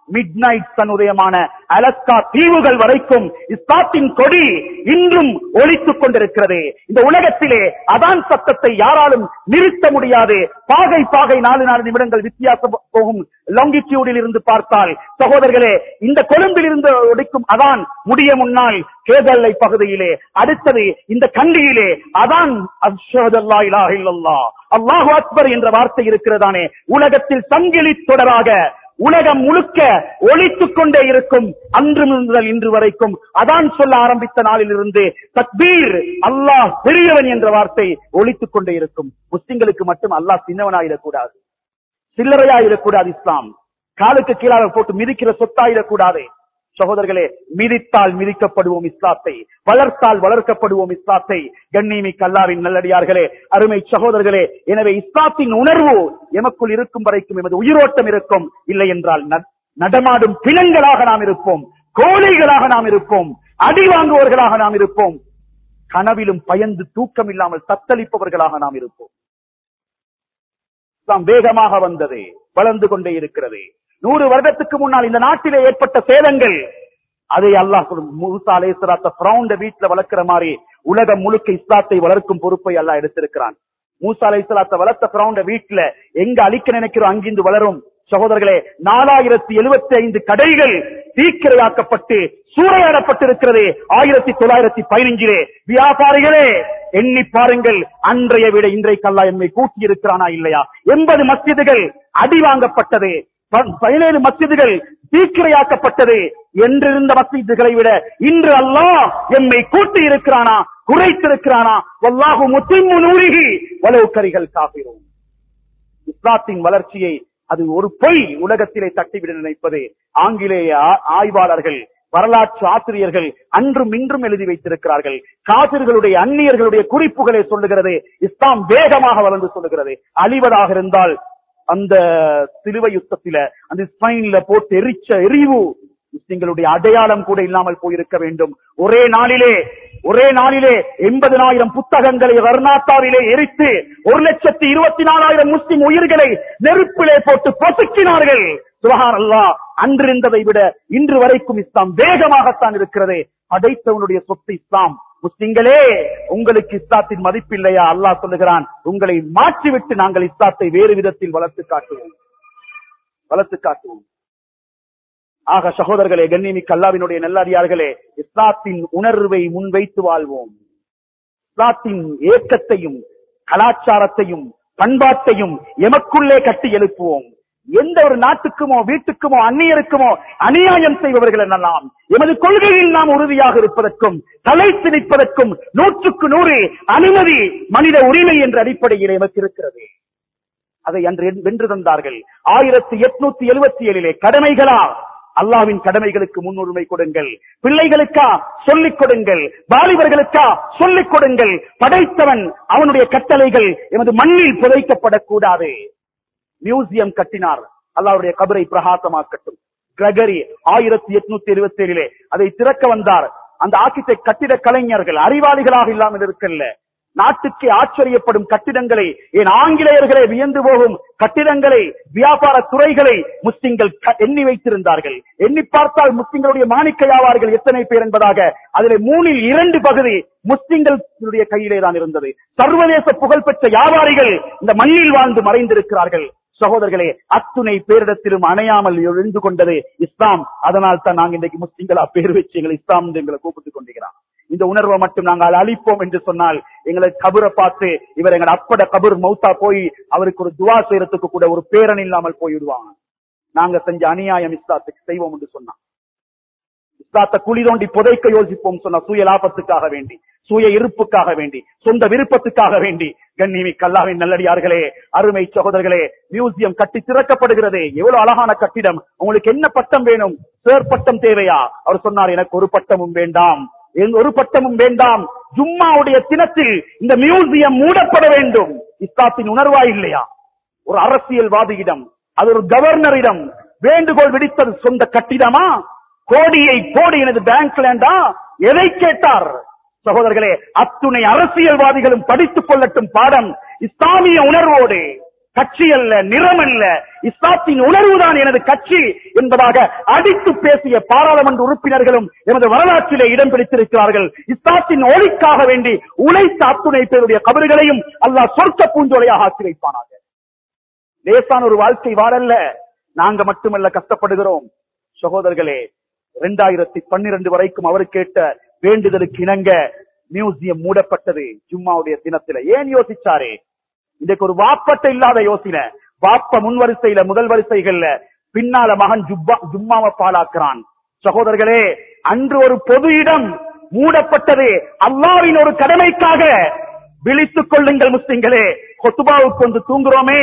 மிட் நைட் சன் உதயமான அலஸ்கா தீவுகள் வரைக்கும் இஸ்லாத்தின் கொடி இன்றும் ஒலித்துக் கொண்டிருக்கிறது. இந்த உலகத்திலே அதான் சத்தத்தை யாராலும் நிறுத்த முடியாது. பாகை 4 நிமிடங்கள் வித்தியாசம் போகும். லாங்கிடியூடில் இருந்து பார்த்தால் சகோதரர்களே, இந்த கொழும்பில் இருந்து ஒடிக்கும் அதான் முடிய முன்னால் கேதல்லை பகுதியிலே, அடுத்தது இந்த கண்டியிலே அதான் அஷ்ஹது அல்லா இலாஹ இல்லல்லாஹ் அல்லாஹு அக்பர் என்ற வார்த்தை இருக்கிறதானே, உலகத்தில் சங்கிலி தொடராக உலகம் முழுக்க ஒலித்துக் கொண்டே இருக்கும். அன்று முதல் இன்று வரைக்கும் அதான் சொல்ல ஆரம்பித்த நாளிலிருந்து தக்பீர், அல்லாஹ் பெரியவன் என்ற வார்த்தை ஒலித்துக் கொண்டே இருக்கும். முஸ்லிம்களுக்கு மட்டும் அல்லாஹ் சின்னவனாயிடக்கூடாது, சில்லறையாயிடக்கூடாது. இஸ்லாம் காலுக்கு கீழாக போட்டு மிதிக்கிற சொத்தாயிடக்கூடாது. சகோதரர்களே, மிதித்தால் மிதிக்கப்படுவோம் இஸ்லாத்தை, வளர்த்தால் வளர்க்கப்படுவோம் இஸ்லாத்தை. கண்ணியமிக்க அல்லாஹ்வின் நல்லடியார்களே, அருமை சகோதரர்களே, எனவே இஸ்லாத்தின் உணர்வு எமக்குள் இருக்கும் வரைக்கும் எமது உயிரோட்டம் இருக்கும். இல்லை என்றால் நடமாடும் பிணங்களாக நாம் இருப்போம், கோழைகளாக நாம் இருப்போம், அடி வாங்குவவர்களாக நாம் இருப்போம், கனவிலும் பயந்து தூக்கம் இல்லாமல் தத்தளிப்பவர்களாக நாம் இருப்போம். இஸ்லாம் வேகமாக வந்தது, வளர்ந்து கொண்டே இருக்கிறது. 100 வருடத்துக்கு முன்னால் இந்த நாட்டிலே ஏற்பட்ட சேதங்கள், அதை அல்லாஹ் மூசா அலைஹிஸ்ஸலாத்தை ஃபிரௌன் வீட்ல வளர்க்கிற மாதிரி உலகம் முழுக்க இஸ்லாத்தை வளர்க்கும் பொறுப்பை அல்லாஹ் எடுத்திருக்கிறான். மூசா அலைஹிஸ்ஸலாத்தை வளர்த்த ஃபிரௌன் வீட்ல எங்க அழிக்க நினைக்கிறோம் அங்கிருந்து வளரும். சகோதரர்களே, 4075 கடைகள் தீக்கிரையாக்கப்பட்டு சூறையாடப்பட்டிருக்கிறது 1915. வியாபாரிகளே எண்ணி பாருங்கள், அன்றைய விட இன்றைக்கு அல்லாஹ் எம்மை கூட்டி இருக்கிறானா இல்லையா? 80 மஸ்ஜிதுகள் அடி வாங்கப்பட்டது, 17 மஸ்ஜிதுகள் தீக்கிரையாக்கப்பட்டது. என்றிருந்த மஸ்ஜிதுகளை விட இன்று அல்லாஹ் எம்மை கூட்டி இருக்கிறானா, குறைத்திருக்கிறானா? வல்லாஹு முத்திம்மு நூரிஹி வலவ் கரிஹல் காஃபிரூன். இஸ்லாத்தின் வளர்ச்சியை அது ஒரு பொய் உலகத்திலே தட்டிவிட நினைப்பது ஆங்கிலேய ஆய்வாளர்கள், வரலாற்று ஆசிரியர்கள் அன்றும் இன்றும் எழுதி வைத்திருக்கிறார்கள். காபிர்களுடைய அந்நியர்களுடைய குறிப்புகளை சொல்லுகிறது. இஸ்லாம் வேகமாக வளர்ந்து சொல்லுகிறது. அழிவதாக இருந்தால் அந்த சிலுவை யுத்தத்தில அந்த ஸ்பைன்ல போட்டு எரிச்ச எரிவு முஸ்லிம்களுடைய அடையாளம் கூட இல்லாமல் போயிருக்க வேண்டும். ஒரே நாளிலே 80,000 புத்தகங்களை வர்ணாத்தாவிலே எரித்து 1,24,000 முஸ்லிம் உயிர்களை நெருப்பிலே போட்டு பொசுக்கினார்கள். சுப்ஹானல்லாஹ். அன்றிருந்ததை விட இன்று வரைக்கும் இஸ்லாம் வேகமாகத்தான் இருக்கிறது. படைத்தவனுடைய சொத்து இஸ்லாம். முஸ்லிம்களே, உங்களுக்கு இஸ்லாத்தின் மதிப்பில்லையா? அல்லாஹ் சொல்லுகிறான், உங்களை மாற்றிவிட்டு நாங்கள் இஸ்லாத்தை வேறு விதத்தில் வளர்த்து காட்டுவோம். ஆக சகோதரர்களே, கண்ணியமிக்க அல்லாஹ்வினுடைய நல்லடியார்களே, இஸ்லாத்தின் உணர்வை முன்வைத்து வாழ்வோம். இஸ்லாத்தின் ஏக்கத்தையும் கலாச்சாரத்தையும் பண்பாட்டையும் எமக்குள்ளே கட்டி எழுப்புவோம். எந்த ஒரு நாட்டுக்குமோ வீட்டுக்குமோ அந்நியருக்குமோ அநியாயம் செய்பவர்கள் என்னெல்லாம் எமது கொள்கையில் நாம் உறுதியாக இருப்பதற்கும் தலைத்து நிற்பதற்கும் 100க்கு 100 அனுமதி மனித உரிமை என்ற அடிப்படையில் எமக்கு இருக்கிறது. அதை அன்று வென்று தந்தார்கள். 1877 கடமைகளா? அல்லாஹ்வின் கடமைகளுக்கு முன்னுரிமை கொடுங்கள். பிள்ளைகளுக்கா? சொல்லிக் கொடுங்கள். வாலிபர்களுக்கா? சொல்லிக் கொடுங்கள். படைத்தவன் அவனுடைய கட்டளைகள் எமது மண்ணில் புதைக்கப்படக்கூடாது. மியூசியம் கட்டினார், அல்லாஹ்வுடைய கபரை பிரகாசமாக்கட்டும். கிரகரி 1877 அதை திறக்க வந்தார். அந்த ஆர்க்கிடெக்ட் கட்டிட கலைஞர்கள் அறிவாளிகளாக இல்லாமல் இருக்கல்ல, நாட்டுக்கு ஆச்சரியப்படும் கட்டிடங்களை, ஏன் ஆங்கிலேயர்களை வியந்து போகும் கட்டிடங்களை, வியாபார துறைகளை முஸ்லிம்கள் எண்ணி வைத்திருந்தார்கள். எண்ணி பார்த்தால் முஸ்லிம்களுடைய மாணிக்கையாவார்கள் எத்தனை பேர் என்பதாக அதிலே 3/2 பகுதி முஸ்லிம்களுடைய கையிலே தான் இருந்தது. சர்வதேச புகழ்பெற்ற வியாபாரிகள் இந்த மண்ணில் வாழ்ந்து மறைந்திருக்கிறார்கள். சகோதரர்களே, அத்துணை பேரிடத்திலும் அணையாமல் எழுந்து கொண்டது இஸ்லாம். அதனால் தான் நாங்கள் இன்றைக்கு முஸ்லிம்களா பேர் வச்சு எங்களை இஸ்லாம் எங்களை கூப்பிட்டுக் கொண்டிருக்கிறான். இந்த உணர்வை மட்டும் நாங்கள் அழிப்போம் என்று சொன்னால் எங்களை கபரை பார்த்து இவர் எங்களை அப்பட கபர் மௌத்தா போய் அவருக்கு ஒரு துவா செய்யறதுக்கு கூட ஒரு பேரன் இல்லாமல் போய்விடுவாங்க. நாங்க செஞ்ச அநியாயம் இஸ்லாத்துக்கு செய்வோம் என்று சொன்னா, இஸ்லாத்தை குழி தோண்டி புதைக்க யோசிப்போம் சொன்னா, சுய லாபத்துக்காக வேண்டி, சுய இருப்புக்காக வேண்டி, சொந்த விருப்பத்துக்காக வேண்டி. கண்ணியமிக்க அல்லாஹ்வின் நல்லடியார்களே, அருமை சகோதரர்களே, மியூசியம் கட்டி திறக்கப்படுகிறது. எவ்வளவு அழகான கட்டிடம். உங்களுக்கு என்ன பட்டம் வேணும்? சேர் பட்டம் தேவையா? அவர் சொன்னார், எனக்கு ஒரு பட்டமும் வேண்டாம், ஒரு பட்டமும் வேண்டாம். ஜும்மாவுடைய தினத்தில் இந்த மியூசியம் மூடப்பட வேண்டும். இஸ்லாத்தின் உணர்வா இல்லையா? ஒரு அரசியல்வாதியிடம், அது ஒரு கவர்னரிடம் வேண்டுகோள் விடுத்தது சொந்த கட்டிடமா? கோடியை போடு எனது பேங்க்லேண்டா? எதை கேட்டார்? சகோதரர்களே, அத்துணை அரசியல்வாதிகளும் படித்துக் கொள்ளட்டும் பாடம் இஸ்லாமிய உணர்வோடு. கட்சி அல்ல, நிறம் அல்ல, இஸ்லாத்தின் உணர்வுதான் எனது கட்சி என்பதாக அடித்து பேசிய பாராளுமன்ற உறுப்பினர்களும் எமது வரலாற்றிலே இடம் பிடித்திருக்கிறார்கள். இஸ்லாத்தின் ஒளிக்காக வேண்டி உழைத்த அத்துணை பேருடைய கபறுகளையும் அல்லாஹ் சொர்க்க பூஞ்சோலையாக ஆக்கி வைப்பானாக. லேசான ஒரு வாழ்க்கை வாழல்ல, நாங்க மட்டுமல்ல கஷ்டப்படுகிறோம் சகோதரர்களே. 2012 வரைக்கும் அவர் கேட்ட வேண்டுதலுக்கு இணங்க மியூசியம் மூடப்பட்டது ஜும்மாவுடைய தினத்துல. ஏன் யோசிச்சாரே? இன்றைக்கு ஒரு வாப்பட்ட இல்லாத யோசனை. வாப்ப முன் வரிசையில, முதல் வரிசைகள்ல, பின்னால மகன் ஜும்மாவை பாழாக்குறான். சகோதரர்களே, அன்று ஒரு பொது இடம் மூடப்பட்டது அல்லாஹ்வின் ஒரு கடமைக்காக. விழித்துக் கொள்ளுங்கள் முஸ்லிம்களே, கொத்துபாவுக்கு வந்து தூங்குறோமே.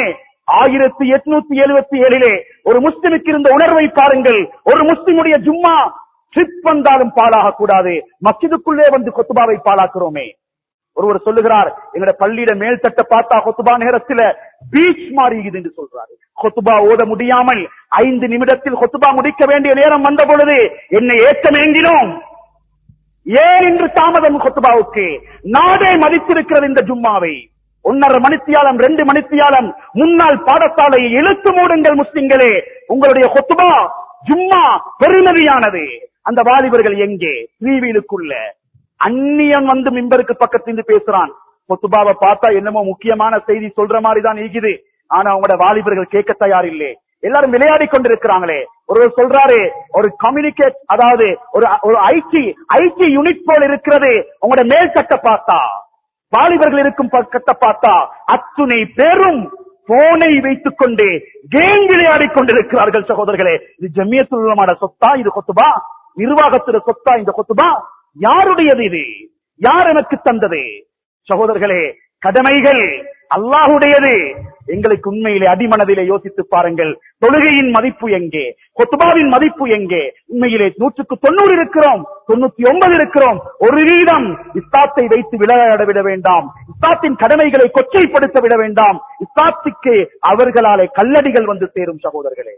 1877 ஒரு முஸ்லிமுக்கு இருந்த உணர்வை பாருங்கள். ஒரு முஸ்லிமுடைய ஜும்மா ட்ரிப் வந்தாலும் பாழாக கூடாது. மஸ்ஜிதுக்குள்ளே வந்து கொத்துபாவை பாழாக்குறோமே. ஒருவர் சொல்லுகிறார், எங்கட பள்ளியிட மேல் தட்ட பார்த்தா கொத்துபா நேரத்தில் பீச் மாறியுது என்று சொல்றாரு. கொத்துபா ஓத முடியாமல் 5 நிமிடத்தில் கொத்துபா முடிக்க வேண்டிய நேரம் வந்த பொழுது என்னை ஏற்றமேங்கினோம். ஏன் இன்று தாமதம் கொத்துபாவுக்கு? நாடே மதித்திருக்கிறது இந்த ஜும்மாவை. 1.5 மணித்தியாலம் 2 மணித்தியாலம் முன்னாள் பாடசாலையை இழுத்து மூடுங்கள் முஸ்லிம்களே. உங்களுடைய கொத்துபா ஜும்மா பெருமதியானது. அந்த வாலிபர்கள் எங்கே? ஸ்ரீவீலுக்குள்ள அந்நியன் வந்து மிம்பருக்கு பக்கத்திலிருந்து பேசுறான். கொத்துபாவை பார்த்தா என்னமோ முக்கியமான செய்தி சொல்ற மாதிரி தான் இருக்குது. ஆனா அவங்களோட வாலிபர்கள் கேட்க தயார் இல்லை. எல்லாரும் விளையாடி கொண்டிருக்கிறாங்களே. ஒருவர் சொல்றாரு, ஒரு கம்யூனிகேட், அதாவது ஒரு ஐடி யூனிட் போல் இருக்கிறது உங்களோட மேல் சட்ட பார்த்தா. வாலிபர்கள் இருக்கும் பக்கத்தை பார்த்தா அத்துணை பேரும் போனை வைத்துக் கொண்டு கேம் விளையாடி கொண்டிருக்கிறார்கள். சகோதரர்களே, இது ஜமியத்துல் உலமாட சொத்தா? இது கொத்துபா நிர்வாகத்திட சொத்தா? இந்த கொத்துபா யாருடையது? இது யார் எனக்கு தந்தது? சகோதரர்களே, கடமைகள் அல்லாஹுடையது. எங்களுக்கு உண்மையிலே அடிமனதிலே யோசித்து பாருங்கள். தொழுகையின் மதிப்பு எங்கே? கொத்துபாவின் மதிப்பு எங்கே? உண்மையிலே 100க்கு 90 இருக்கிறோம், 99 இருக்கிறோம். ஒரு வீதம் இஸ்லாத்தை வைத்து விளையாட விட வேண்டாம். இஸ்லாத்தின் கடமைகளை கொச்சைப்படுத்த விட வேண்டாம். இஸ்லாத்துக்கு அவர்களாலே கல்லடிகள் வந்து சேரும். சகோதரர்களே,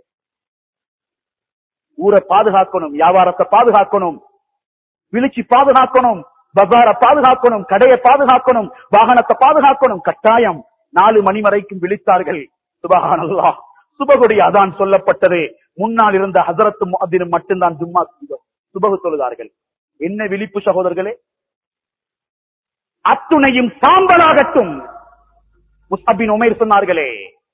ஊரை பாதுகாக்கணும், வியாபாரத்தை பாதுகாக்கணும், விழிச்சி பாதுகாக்கணும், பஜார பாதுகாக்கணும், கடையை பாதுகாக்கணும், வாகனத்தை பாதுகாக்கணும். கட்டாயம் 4 மணி வரைக்கும் விழித்தார்கள். சுபஹானல்லாஹ். சுபகுடைய அதான் சொல்லப்பட்டது. முன்னால் இருந்த ஹஸரத் முஅத்தினும் மட்டும்தான் ஜும்மா சுபஹு தொழுதார்கள். என்ன விழிப்பு சகோதரர்களே! அத்துணையும் சாம்பலாகட்டும். முஸ்அப் பின் உமைர் சொன்னார்களே,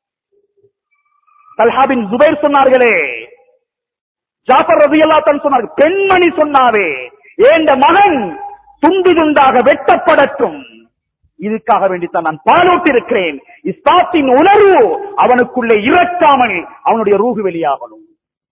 தல்ஹா பின் ஜுபைர் சொன்னார்களே, ஜாஃபர் ரலியல்லாஹு அன்ஹு சொன்னார்கள், பெண்மணி சொன்னாவே ஏண்ட மகன் துண்டு துண்டாக வெட்டப்படட்டும். இதுக்காக வேண்டித்தான் நான் பாலூட்டி இருக்கிறேன். இஸ்லாத்தின் உணர்வு அவனுக்குள்ளே இறக்காமல் அவனுடைய ரூஹு வெளியாகணும்.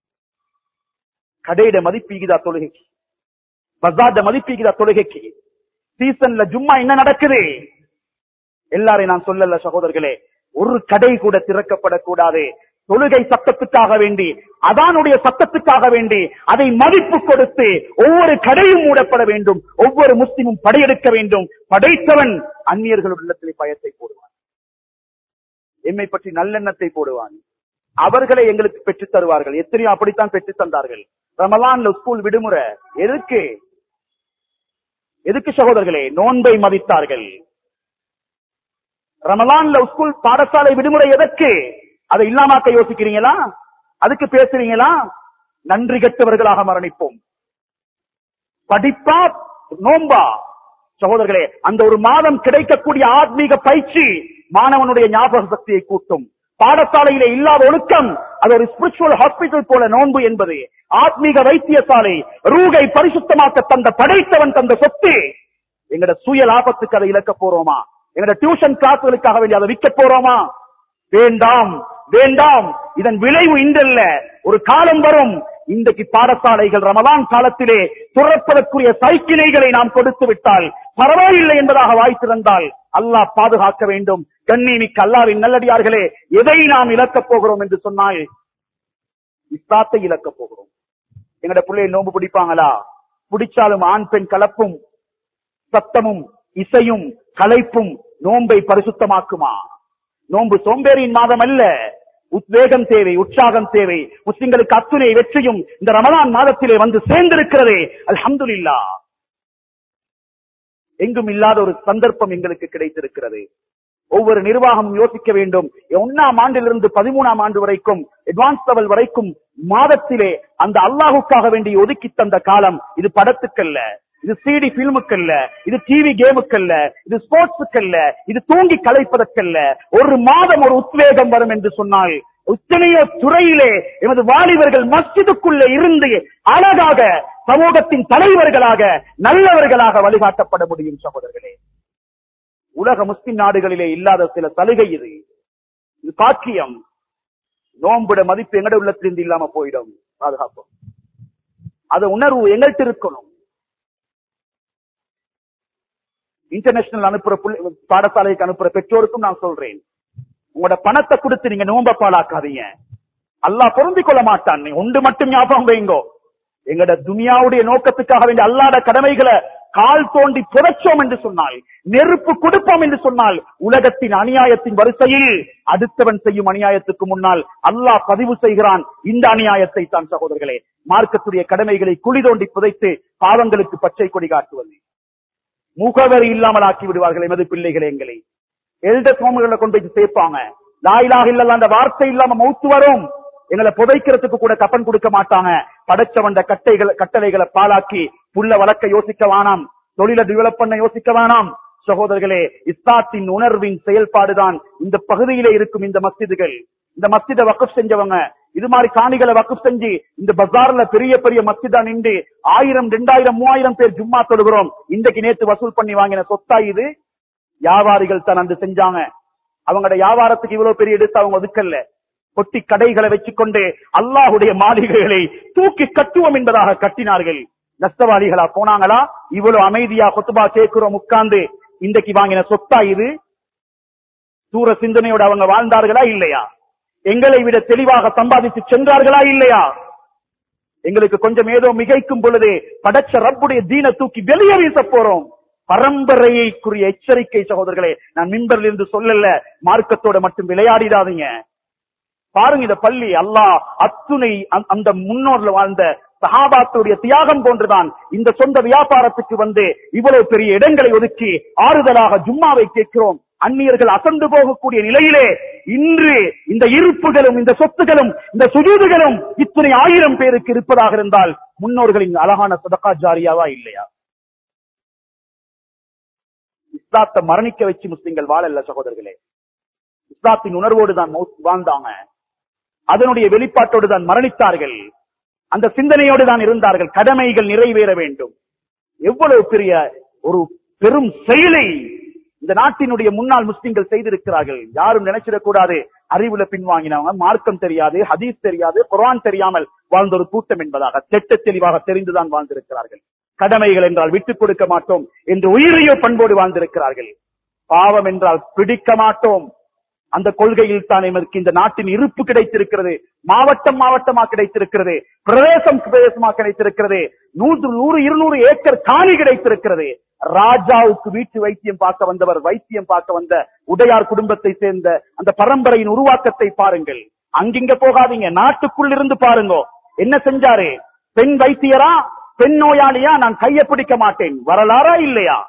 கடையிட மதிப்பீகுதா தொழுகைக்கு? பஜார்ட மதிப்பீகுதா தொழுகைக்கு? சீசன்ல ஜும்மா என்ன நடக்குது? எல்லாரையும் நான் சொல்லல சகோதரர்களே, ஒரு கடை கூட திறக்கப்படக்கூடாது. தொழுகை சத்தத்துக்காக வேண்டி, அதானுடைய சத்தத்துக்காக வேண்டி அதை மதிப்பு கொடுத்து ஒவ்வொரு கடையும் மூடப்பட வேண்டும். ஒவ்வொரு முஸ்லிமும் படையெடுக்க வேண்டும். படைத்தவன் அந்நியர்களுடைய உள்ளத்திலே பயத்தை போடுவான், எம்மை பற்றி நல்லெண்ணத்தை போடுவான். அவர்களை எங்களுக்கு பெற்றுத் தருவார்கள். எத்தனையோ அப்படித்தான் பெற்றுத் தந்தார்கள். ரமலான்ல ஸ்கூல் விடுமுறை எதுக்கு? எதுக்கு சகோதரர்களே? நோன்பை மதித்தார்கள். ரமலான்ல ஸ்கூல் பாடசாலை விடுமுறை எதற்கு? அதை இல்லாமக்க யோசிக்கிறீங்களா? அதுக்கு பேசுறீங்களா? நன்றி கெட்டவர்களாக மரணிப்போம். படிப்பா நோம்பா? சகோதரர்களே, அந்த ஒரு மாதம் கிடைக்கக்கூடிய ஆத்மீக பயிற்சி மாணவனுடைய ஞாபக சக்தியை கூட்டும். பாடசாலையிலே இல்லாத ஒழுக்கம் அது ஒரு ஸ்பிரிச்சுவல் ஹாஸ்பிட்டல் போல நோன்பு என்பது. ஆத்மீக வைத்தியசாலை ரூகை பரிசுத்தமாக்க தந்த படைத்தவன் தந்த சொத்து. எங்கட சுய லாபத்துக்கு அதை இழக்க போறோமா? எங்கட டியூஷன் கிளாஸ்களுக்காக வேண்டி அதை விற்க போறோமா? வேண்டாம், வேண்டாம். இதன் விளைவு இன்றல்ல, ஒரு காலம் வரும். இன்றைக்கு பாடசாலைகள் ரமலான் காலத்திலே துறப்பதற்குரிய சைக்கிளைகளை நாம் கொடுத்து விட்டால் பரவாயில்லை என்பதாக வாய்த்திருந்தால் அல்லாஹ் பாதுகாக்க வேண்டும். கண்ணியமிக்க அல்லாஹ்வின் நல்லடியார்களே, எதை நாம் இழக்கப் போகிறோம் என்று சொன்னால் இஸ்லாத்தை இழக்கப் போகிறோம். எங்கட பிள்ளையை நோன்பு பிடிப்பாங்களா? பிடிச்சாலும் ஆண் பெண் கலப்பும் சத்தமும் இசையும் கலைப்பும் நோன்பை பரிசுத்தமாக்குமா? நோன்பு சோம்பேறியின் மாதம் அல்ல. உத்வேகம் தேவை, உற்சாகம் தேவை. முஸ்லிம்களுக்கு அத்துணை வெற்றியும் இந்த ரமலான் மாதத்திலே வந்து சேர்ந்திருக்கிறதே, அல்ஹம்துலில்லாஹ். எங்கும் இல்லாத ஒரு சந்தர்ப்பம் எங்களுக்கு கிடைத்திருக்கிறது. ஒவ்வொரு நிர்வாகமும் யோசிக்க வேண்டும். 1ஆம் ஆண்டிலிருந்து 13ஆம் ஆண்டு வரைக்கும் அட்வான்ஸ் லெவல் வரைக்கும் மாதத்திலே அந்த அல்லாஹுக்காக வேண்டி ஒதுக்கி தந்த காலம் இது படத்துக்கல்ல, இது சிடி பிலிமுக்கல்ல, இது டிவி கேமுக்கல்ல, இது ஸ்போர்ட்ஸுக்கல்ல, இது தூங்கி கலைப்பதற்கல்ல. ஒரு மாதம் ஒரு உத்வேகம் வரும் என்று சொன்னால் எத்தனையோ துறையிலே எமது வாலிபர்கள் மஸ்ஜிதுக்குள்ளே இருந்து அழகாக சமூகத்தின் தலைவர்களாக நல்லவர்களாக வழிகாட்டப்பட முடியும். சகோதரர்களே, உலக முஸ்லிம் நாடுகளிலே இல்லாத சில சலுகை இது. இது பாக்கியம். நோன்புட மதிப்பு எங்கட உள்ளத்திலிருந்து இல்லாம போயிடும். பாதுகாப்போம். அது உணர்வு எங்கள்கிட்ட இருக்கணும். இன்டர்நேஷனல் அனுப்புற பாடசாலைக்கு அனுப்புற பெற்றோருக்கும் நான் சொல்றேன், உங்களோட பணத்தை கொடுத்து நீங்க நோம்ப பாலாக்காதீங்க. அல்லாஹ் பொருந்திக் கொள்ள மாட்டான். ஒன்று மட்டும் ஞாபகம் வைங்கோ, எங்கட துனியாவுடைய நோக்கத்துக்காக வேண்டிய அல்லாஹ்வுடைய கடமைகளை கால் தோண்டி புதைச்சோம் என்று சொன்னால், நெருப்பு கொடுப்போம் என்று சொன்னால், உலகத்தின் அநியாயத்தின் வரிசையில் அடுத்தவன் செய்யும் அநியாயத்துக்கு முன்னால் அல்லாஹ் பதிவு செய்கிறான் இந்த அநியாயத்தை தான். சகோதரர்களே, மார்க்கத்துடைய கடமைகளை குழி தோண்டி புதைத்து பாவங்களுக்கு பச்சை கொடி காட்டுவது, முகவரி இல்லாமல் ஆக்கி விடுவார்கள் எமது பிள்ளைகளை. எங்களை எல்டர் ஹோம்களை கொண்டு போய் சேர்ப்பாங்க. லா இலாஹ இல்லல்லாஹ் அந்த வார்த்தை இல்லாம மௌத்து வரும். எங்களை புதைக்கிறதுக்கு கூட கப்பன் கொடுக்க மாட்டாங்க. படைச்சவண்ட கட்டளைகளை பாலாக்கி புள்ள வழக்க யோசிக்க வேணாம், தொழிலை டெவலப் பண்ண யோசிக்க வேணாம். சகோதரர்களே, இஸ்லாத்தின் உணர்வின் செயல்பாடுதான் இந்த பகுதியிலே இருக்கும் இந்த மஸ்ஜிதுகள். இந்த மஸ்ஜிதை வக்ஃப் செஞ்சவங்க இது மாதிரி காணிகளை வக்ஃப் செஞ்சு இந்த பஜார்ல பெரிய பெரிய மஸ்ஜிதா நின்று 1000, 2000, 3000 பேர் ஜும்மா தொழுகிறோம். இன்றைக்கு நேற்று வசூல் பண்ணி வாங்கின சொத்தா இது? வியாபாரிகள் தான் அந்த செஞ்சாங்க. அவங்களோட வியாபாரத்துக்கு இவ்வளவு பெரிய எடுத்து அவங்க ஒதுக்கல்ல. பொட்டி கடைகளை வச்சுக்கொண்டு அல்லாஹுடைய மாளிகைகளை தூக்கி கட்டுவோம் என்பதாக கட்டினார்கள். நஷ்டவாளிகளா போனாங்களா? இவ்வளவு அமைதியா கொத்துபா கேட்கிறோம் உட்கார்ந்து இன்றைக்கு வாங்கின சொத்தா இது? தூர சிந்தனையோட அவங்க வாழ்ந்தார்களா இல்லையா? எங்களை விட தெளிவாக சம்பாதித்து சென்றார்களா இல்லையா? எங்களுக்கு கொஞ்சம் ஏதோ மிகைக்கும் பொழுது படைச்ச ரப்புடைய தீன தூக்கி வெளியே வீச போறோம். பரம்பரைக்குரிய எச்சரிக்கை சகோதரர்களே. நான் மிம்பரில் இருந்து சொல்லல, மார்க்கத்தோட மட்டும் விளையாடிடாதீங்க. பாருங்க, இந்த பள்ளி அல்லாஹ் அத்துணை அந்த முன்னோர்ல வாழ்ந்த சஹாபாத்துடைய தியாகம் போன்றுதான். இந்த சொந்த வியாபாரத்துக்கு வந்து இவ்வளவு பெரிய இடங்களை ஒதுக்கி ஆறுதலாக ஜும்மாவை கேட்கிறோம். அந்நியர்கள் அசந்து போகக்கூடிய நிலையிலே இன்று இந்த இருப்புகளும் இந்த சொத்துகளும் இந்த சுஜூதுகளும் இத்தனை 1000 பேருக்கு இருப்பதாக இருந்தால் முன்னோர்களின் அழகான சதகா ஜாரியாவா இல்லையா? இஸ்லாத்தை மரணிக்க வச்சு முஸ்லிம்கள் வாழல்ல சகோதரர்களே. இஸ்லாத்தின் உணர்வோடு தான் வாழ்ந்தாங்க. அதனுடைய வெளிப்பாட்டோடு தான் மரணித்தார்கள். அந்த சிந்தனையோடு தான் இருந்தார்கள். கடமைகள் நிறைவேற வேண்டும். எவ்வளவு பெரிய ஒரு பெரும் செயலை இந்த நாட்டினுடைய முன்னாள் முஸ்லிம்கள் செய்திருக்கிறார்கள். யாரும் நினைச்சிடக்கூடாது அறிவுல பின்வாங்கினவங்க, மார்க்கம் தெரியாது, ஹதீஸ் தெரியாது, குர்ஆன் தெரியாமல் வாழ்ந்த ஒரு கூட்டம் என்பதாக. திட்ட தெளிவாக தெரிந்துதான் வாழ்ந்திருக்கிறார்கள். கடமைகள் என்றால் விட்டுக் கொடுக்க மாட்டோம் என்று உயிரியோ பண்போடு வாழ்ந்திருக்கிறார்கள். பாவம் என்றால் பிடிக்க மாட்டோம், அந்த கொள்கையில் தான் எமக்கு இந்த நாட்டின் இருப்பு கிடைத்திருக்கிறது. மாவட்டம் மாவட்டமா கிடைத்திருக்கிறது, பிரதேசம் பிரதேசமா கிடைத்திருக்கிறது, 100, 200 ஏக்கர் காணி கிடைத்திருக்கிறது. ராஜாவுக்கு வீட்டு வைத்தியம் பார்க்க வந்தவர், வைத்தியம் பார்க்க வந்த உடையார் குடும்பத்தை சேர்ந்த அந்த பரம்பரையின் உருவாக்கத்தை பாருங்கள். அங்கிங்க போகாதீங்க, நாட்டுக்குள் இருந்து பாருங்க. என்ன செஞ்சாரு? பெண் வைத்தியரா, பெண் நோயாளியா? நான் கையை பிடிக்க மாட்டேன். வரலாறா இல்லையா?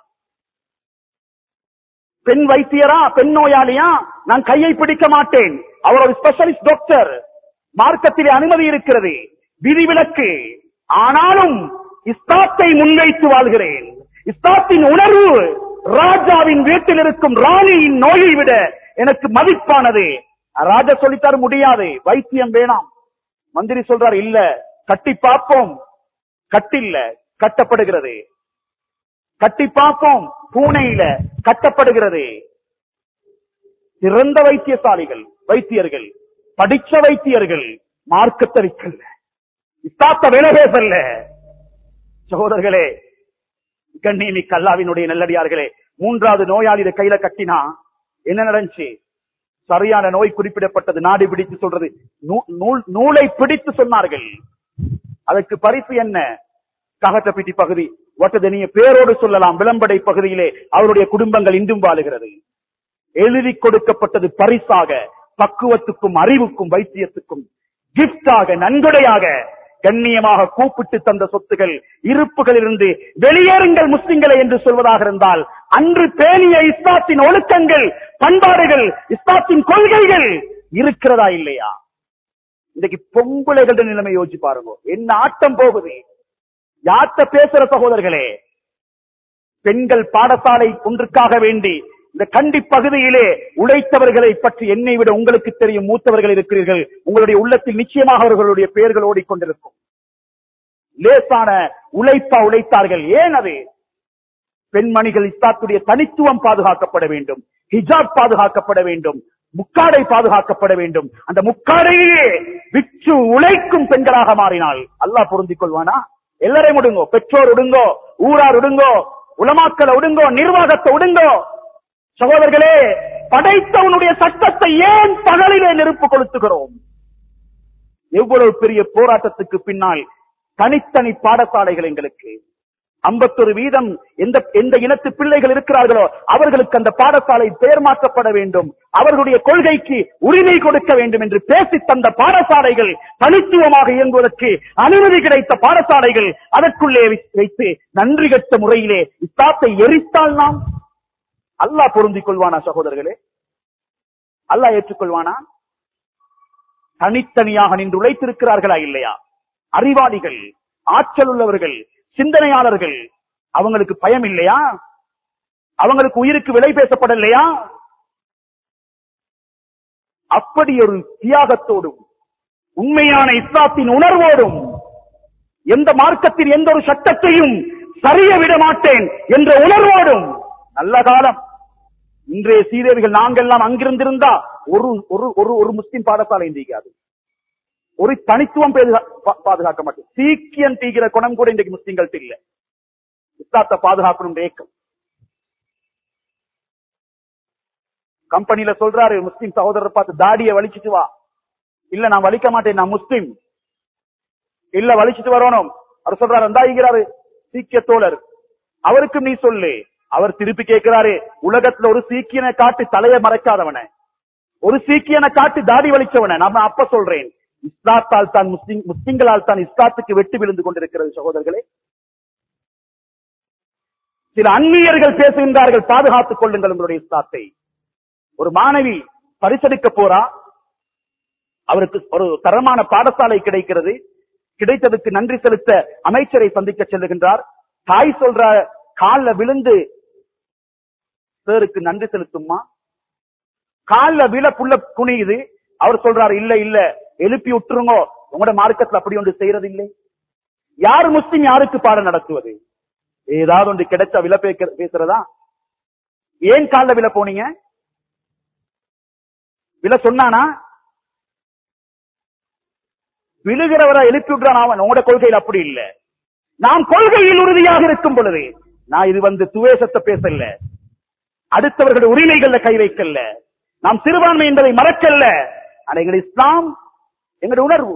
பெண் வைத்தியரா, பெண் நோயாளியா? நான் கையை பிடிக்க மாட்டேன். அவர் ஒரு ஸ்பெஷலிஸ்ட் டாக்டர். மார்க்கத்திலே அனுமதி இருக்கிறது, விதிவிலக்கு. ஆனாலும் இஸ்லாத்தை முன்வைத்து வாழ்கிறேன். இஸ்லாத்தின் உணர்வு ராஜாவின் வீட்டில் இருக்கும் ராணியின் நோயை விட எனக்கு மதிப்பானது. ராஜா சொல்லித்தாரு முடியாது, வைத்தியம் வேணாம். மந்திரி சொல்றார் இல்ல, கட்டி பார்ப்போம். கட்டில்ல கட்டப்படுகிறது, கட்டி பார்ப்போம். பூனையில கட்டப்படுகிறது. சிறந்த வைத்தியசாலிகள், வைத்தியர்கள், படிச்ச வைத்தியர்கள், மார்க்கத்தரிக்கல், இஸ்லாத்த விலகேசல்ல. சகோதரர்களே, கண்ணியமிக்க அல்லாஹ்வினுடைய நல்லடியார்களே, 3வது நோயாளி இதை கையில கட்டினா என்ன நடந்துச்சு? சரியான நோய் குறிப்பிடப்பட்டது. நாடு பிடித்து சொல்றது, நூலை பிடித்து சொன்னார்கள். அதற்கு பரிசு என்ன? ககட்டப்பிட்டி பகுதி, ஒட்டதனிய பேரோடு சொல்லலாம், விளம்படை பகுதியிலே அவருடைய குடும்பங்கள் இன்றும் வாழுகிறது. எழுதி கொடுக்கப்பட்டது பரிசாக, பக்குவத்துக்கும் அறிவுக்கும் வைத்தியத்துக்கும் கிஃப்டாக, நன்கொடையாக, கண்ணியமாக கூப்பிட்டு தந்த சொத்துகள், இருப்புகளில் இருந்து வெளியேறுங்கள் முஸ்லிம்களை என்று சொல்வதாக இருந்தால் அன்று பேணிய இஸ்லாத்தின் ஒழுக்கங்கள், பண்பாடுகள், இஸ்லாத்தின் கொள்கைகள் இருக்கிறதா இல்லையா? இன்னைக்கு பொம்பளைகளின் நிலைமை யோசிச்சு பாருங்க, என்ன ஆட்டம் போகுது. யார்கிட்ட பேசுற சகோதரர்களே? பெண்கள் பாடசாலை ஒன்றுக்காக வேண்டி இந்த கண்டி பகுதியிலே உழைத்தவர்களை பற்றி என்னை விட உங்களுக்கு தெரியும், மூத்தவர்கள் இருக்கிறீர்கள். உங்களுடைய உள்ளத்தில் நிச்சயமாக அவர்களுடைய பெயர்கள் ஓடிக்கொண்டிருக்கும். லேசான உழைப்பா உழைத்தார்கள். ஏன் அது? பெண்மணிகள் இஸ்லாத்துடைய தனித்துவம் பாதுகாக்கப்பட வேண்டும், ஹிஜாப் பாதுகாக்கப்பட வேண்டும், முக்காடை பாதுகாக்கப்பட வேண்டும். அந்த முக்காடையே விற்று உழைக்கும் பெண்களாக மாறினால் அல்லாஹ் பொருந்திக் கொள்வானா? எல்லாரையும் விடுங்கோ, பெற்றோர் விடுங்கோ, ஊரார் விடுங்கோ, உலமாக்களை விடுங்கோ, நிர்வாகத்தை விடுங்கோ. சகோதரர்களே, படைத்தவனுடைய சட்டத்தை ஏன் பகலிலே நெருப்பு கொளுத்துகிறோம்? எவ்வளவு பெரிய போராட்டத்துக்கு பின்னால் தனித்தனி பாடசாலைகள் எங்களுக்கு 51% எந்த இனத்து பிள்ளைகள் இருக்கிறார்களோ அவர்களுக்கு அந்த பாடசாலை பெயர் மாற்றப்பட வேண்டும், அவர்களுடைய கொள்கைக்கு உரிமை கொடுக்க வேண்டும் என்று பேசி தந்த பாடசாலைகள், தனித்துவமாக இயங்குவதற்கு அனுமதி கிடைத்த பாடசாலைகள், அதற்குள்ளே வைத்து நன்றி கட்ட முறையிலே இஸ்லாத்தை எரித்தால் நாம் அல்லாஹ் பொருந்திக் கொள்வானா? சகோதரர்களே, அல்லாஹ் ஏற்றுக்கொள்வானா? தனித்தனியாக நின்று உழைத்திருக்கிறார்களா இல்லையா? அறிவாளிகள், ஆற்றல் உள்ளவர்கள், சிந்தனையாளர்கள், அவங்களுக்கு பயம் இல்லையா? அவங்களுக்கு உயிருக்கு விலை பேசப்படலையா? அப்படி ஒரு தியாகத்தோடும் உண்மையான இஸ்லாத்தின் உணர்வோடும் எந்த மார்க்கத்தின் எந்த ஒரு சட்டத்தையும் சரிய விட மாட்டேன் என்ற உணர்வோடும் நல்ல காலம். இன்றைய சீதேவிகள் நாங்கெல்லாம் அங்கிருந்திருந்தா ஒரு முஸ்லிம் பாடசாலை இன்றைக்காது, ஒரு தனித்துவம் பாதுகாக்க மாட்டோம். சீக்கியம் தீக்கிற குணம் கூட இன்றைக்கு முஸ்லிம்கள் இல்ல. இஸ்லாத்தை பாதுகாக்கணும் ஏக்கம். கம்பெனியில சொல்றாரு முஸ்லிம் சகோதரர் பார்த்து, தாடியை வலிச்சிட்டு வா. இல்ல நான் வலிக்க மாட்டேன், நான் முஸ்லிம். இல்ல வலிச்சிட்டு வரணும். அவர் சொல்றாரு, அந்தாகிறாரு சீக்கிய தோழர், அவருக்கும் நீ சொல்லு. அவர் திருப்பி கேட்கிறாரு, உலகத்துல ஒரு சீக்கியனை காட்டி தலையை மறைக்காதவன, ஒரு சீக்கியனை காட்டி தாடி வலிச்சவன. நான் அப்ப சொல்றேன், இஸ்லாத்தால் தான் முஸ்லிம்களால் தான் இஸ்லாத்துக்கு வெட்டு விழுந்து கொண்டிருக்கிறது. சகோதரர்களே, சில அந்நியர்கள் பேசுகின்றார்கள், பாதுகாத்துக் கொள்ளுங்கள் உங்களுடைய இஸ்லாத்தை. ஒரு மாணவி பரிசளிக்க போறா, அவருக்கு ஒரு தரமான பாடசாலை கிடைக்கிறது. கிடைத்ததுக்கு நன்றி செலுத்த அமைச்சரை சந்திக்க செல்லுகின்றார். தாய் சொல்ற, கால்ல விழுந்து பேருக்கு நன்றி செலுத்துமா? கால்ல விழ புள்ள குனியுது. அவர் சொல்றாரு, இல்ல இல்ல எழுப்பி விட்டுருங்க, உங்களோட மார்க்கத்தில் அப்படி ஒன்று செய்யறது இல்லை. யார் முஸ்லிம் யாருக்கு பாடம் நடத்துவது? ஏதாவது ஒன்று கிடைச்சா விழ பேசுறதா? ஏன் கால்ல விழ போனீங்க? விழ சொன்னானா? விழுகிறவரை எழுப்பி விடுறான் அவன். உங்களோட கொள்கையில் அப்படி இல்லை. நாம் கொள்கையில் உறுதியாக இருக்கும் பொழுது, நான் இது துவேஷத்தை பேசல, அடுத்தவர்களுடைய உரிமைகள்ல கை வைக்கல, நாம் சிறுபான்மை என்பதை மறக்கல்ல. ஆனா எங்கள் இஸ்லாம் எங்களுடைய உணர்வு.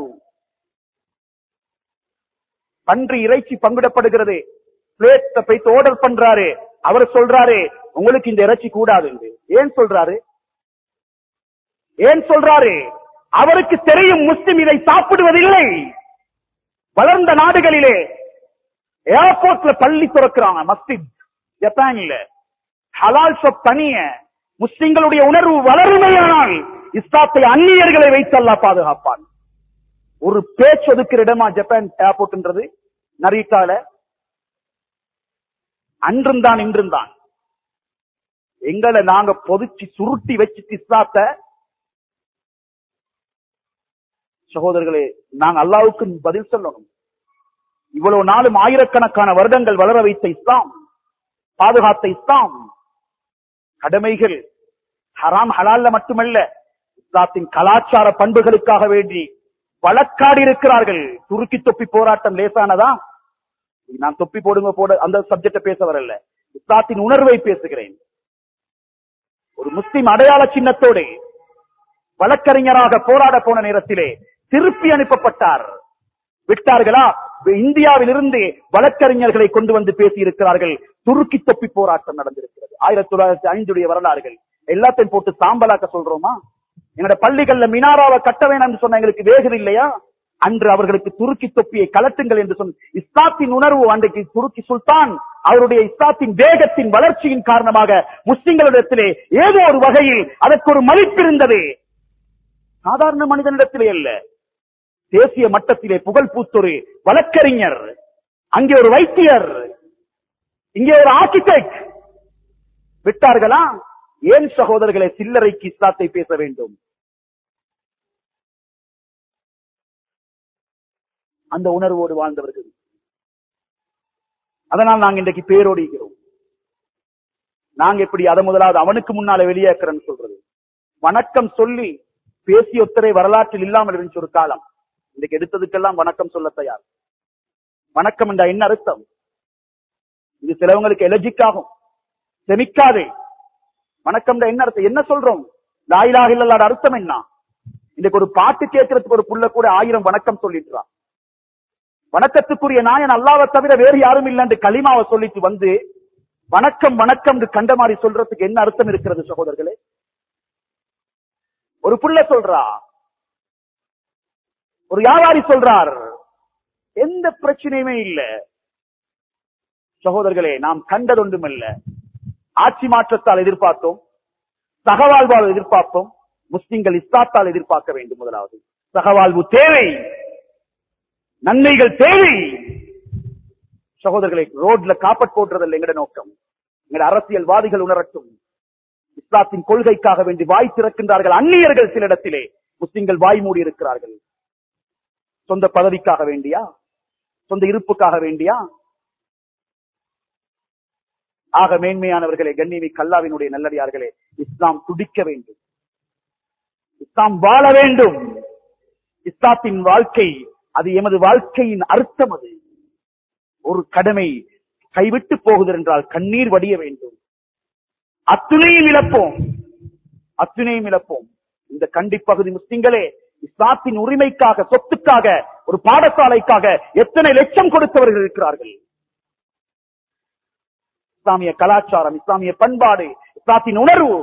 பன்றி இறைச்சி பங்கிடப்படுகிறது, பிளேட் போய் ஆர்டர் பண்றாரு. அவர் சொல்றாரு, உங்களுக்கு இந்த இறைச்சி கூடாது. ஏன் சொல்றாரு? ஏன் சொல்றாரு? அவருக்கு தெரியும் முஸ்லிம் இதை சாப்பிடுவதில்லை. வளர்ந்த நாடுகளிலே ஏர்போர்ட்ல பள்ளி திறக்கிறாங்க, மஸ்ஜித். ஜப்பான்ல ஹலால் ஷாப் தனிய. முஸ்லிம்களுடைய உணர்வு வளருமையானால் இஸ்லாத்தை அந்நியர்களை வைத்து அல்லாஹ் பாதுகாப்பான். ஒரு பேச்சு ஒதுக்கிற இடமா ஜப்பான் ஏர்போர்ட்ன்றது? நரிக்கால அன்றும் தான் இன்றும் தான். எங்களை நாங்க பொதிச்சு சுருட்டி வச்சுட்டு இஸ்லாத்தை, சகோதரர்களே, நாங்க அல்லாஹ்வுக்கு பதில் சொல்லணும். இவ்வளவு நாளும் ஆயிரக்கணக்கான வருடங்கள் வளர வைத்த இஸ்லாம், பாதுகாத்த இஸ்லாம், கடமைகள் ஹராம் ஹலால்ல மட்டுமல்ல, இஸ்லாத்தின் கலாச்சார பண்புகளுக்காக வேண்டி வழக்காடி இருக்கிறார்கள். துருக்கி தொப்பி போராட்டம் லேசானதா? நான் தொப்பி போடுங்க அந்த சப்ஜெக்ட பேச வரல, இஸ்லாத்தின் உணர்வை பேசுகிறேன். ஒரு முஸ்லிம் அடையாள சின்னத்தோடு வழக்கறிஞராக போராட போன நேரத்திலே திருப்பி அனுப்பப்பட்டார். விட்டார்களா? இந்தியாவில் இருந்து வழக்கறிஞர்களை கொண்டு வந்து பேசி இருக்கிறார்கள். துருக்கி தொப்பி போராட்டம் நடந்திருக்கிறது. 1905 வரலாறுகள் எல்லாத்தையும் போட்டு சாம்பலாக்க சொல்றோமா? எங்களோட பள்ளிகள்ல மினாராவை கட்ட வேண்டாம் சொன்ன எங்களுக்கு வேகம் இல்லையா? அன்று அவர்களுக்கு துருக்கி தொப்பியை கலட்டுங்கள் என்று சொன்ன இஸ்லாத்தின் உணர்வு. அன்றைக்கு துருக்கி சுல்தான் அவருடைய இஸ்லாத்தின் வேகத்தின் வளர்ச்சியின் காரணமாக முஸ்லிம்களிடத்திலே ஏதோ ஒரு வகையில் அதற்கு ஒரு மதிப்பு இருந்தது. சாதாரண மனிதனிடத்திலே அல்ல, தேசிய மட்டத்திலே புகழ் பூத்தொரு வழக்கறிஞர், அங்கே ஒரு வைத்தியர், இங்கே ஒரு ஆர்கிடெக்ட் விட்டார்களா? ஏன் சகோதரர்களை சில்லறைக்கு இஸ்லாத்தை பேச வேண்டும்? அந்த உணர்வோடு வாழ்ந்தவர்கள். அதனால் நாங்க இன்றைக்கு பேரோடு இருக்கிறோம். நாங்க எப்படி அதை முதலாவது அவனுக்கு முன்னால வெளியேக்கிறேன்னு சொல்றது? வணக்கம் சொல்லி பேசிய ஒத்தரை வரலாற்றில் இல்லாமல் இருந்துச்சு ஒரு காலம். இன்றைக்கு எடுத்ததுக்கெல்லாம் வணக்கம் சொல்ல தயார். வணக்கம் என்ற என்ன அர்த்தம்? இது சிலவங்களுக்கு எலர்ஜிக் ஆகும், செமிக்காது. வணக்கம் என்ன அர்த்தம்? என்ன சொல்றோம்? லா இலாஹ இல்லல்லாஹ் அர்த்தம் என்ன? இன்றைக்கு ஒரு பாட்டு கேட்கறதுக்கு ஒரு புள்ள கூட 1000 வணக்கம் சொல்லிட்டுறான். வணக்கத்துக்குரிய நாயன் அல்லாஹ்வை தவிர வேறு யாரும் இல்லை என்று கலிமாவை சொல்லிட்டு வந்து வணக்கம் வணக்கம் கண்ட மாதிரி சொல்றதுக்கு என்ன அர்த்தம் இருக்கிறது சகோதரர்களே? ஒரு புள்ள சொல்றா, ஒரு வியாபாரி சொல்றார், எந்த பிரச்சனையுமே இல்ல. சகோதரர்களே, நாம் கண்டதொன்றும் அல்ல. ஆட்சி மாற்றத்தால் எதிர்பார்த்தோம், சகவாழ்வால் எதிர்பார்த்தோம். முஸ்லிம்கள் இஸ்லாத்தால் எதிர்பார்க்க வேண்டும். முதலாவது சகவாழ்வு தேவை, நன்மைகள் தேவை. சகோதரர்களை, ரோட்ல காப்பட் போடுறதில்லை எங்கட நோக்கம். எங்கட அரசியல்வாதிகள் உணரட்டும், இஸ்லாத்தின் கொள்கைக்காக வேண்டி வாய் திறக்கின்றார்கள் அந்நியர்கள். சில இடத்திலே முஸ்லிம்கள் வாய் மூடி இருக்கிறார்கள். சொந்த பதவிக்காக வேண்டியா? சொந்த இருப்புக்காக வேண்டியா? ஆக மேன்மையானவர்களே, கண்ணியமிக்க அல்லாஹ்வினுடைய நல்லடியார்களே, இஸ்லாம் துடிக்க வேண்டும், இஸ்லாம் வாழ வேண்டும். இஸ்லாத்தின் வாழ்க்கை அது எமது வாழ்க்கையின் அர்த்தம். அது ஒரு கடமை கைவிட்டு போகுது என்றால் கண்ணீர் வடிய வேண்டும். அத்துணையும் இழப்போம், அத்துணையும் இழப்போம். இந்த கண்டி பகுதி முஸ்லிம்களே, இஸ்லாத்தின் உரிமைக்காக, சொத்துக்காக, ஒரு பாடசாலைக்காக எத்தனை லட்சம் கொடுத்தவர்கள் இருக்கிறார்கள். இஸ்லாமிய கலாச்சாரம், இஸ்லாமிய பண்பாடு, இஸ்லாத்தின் உணர்வு,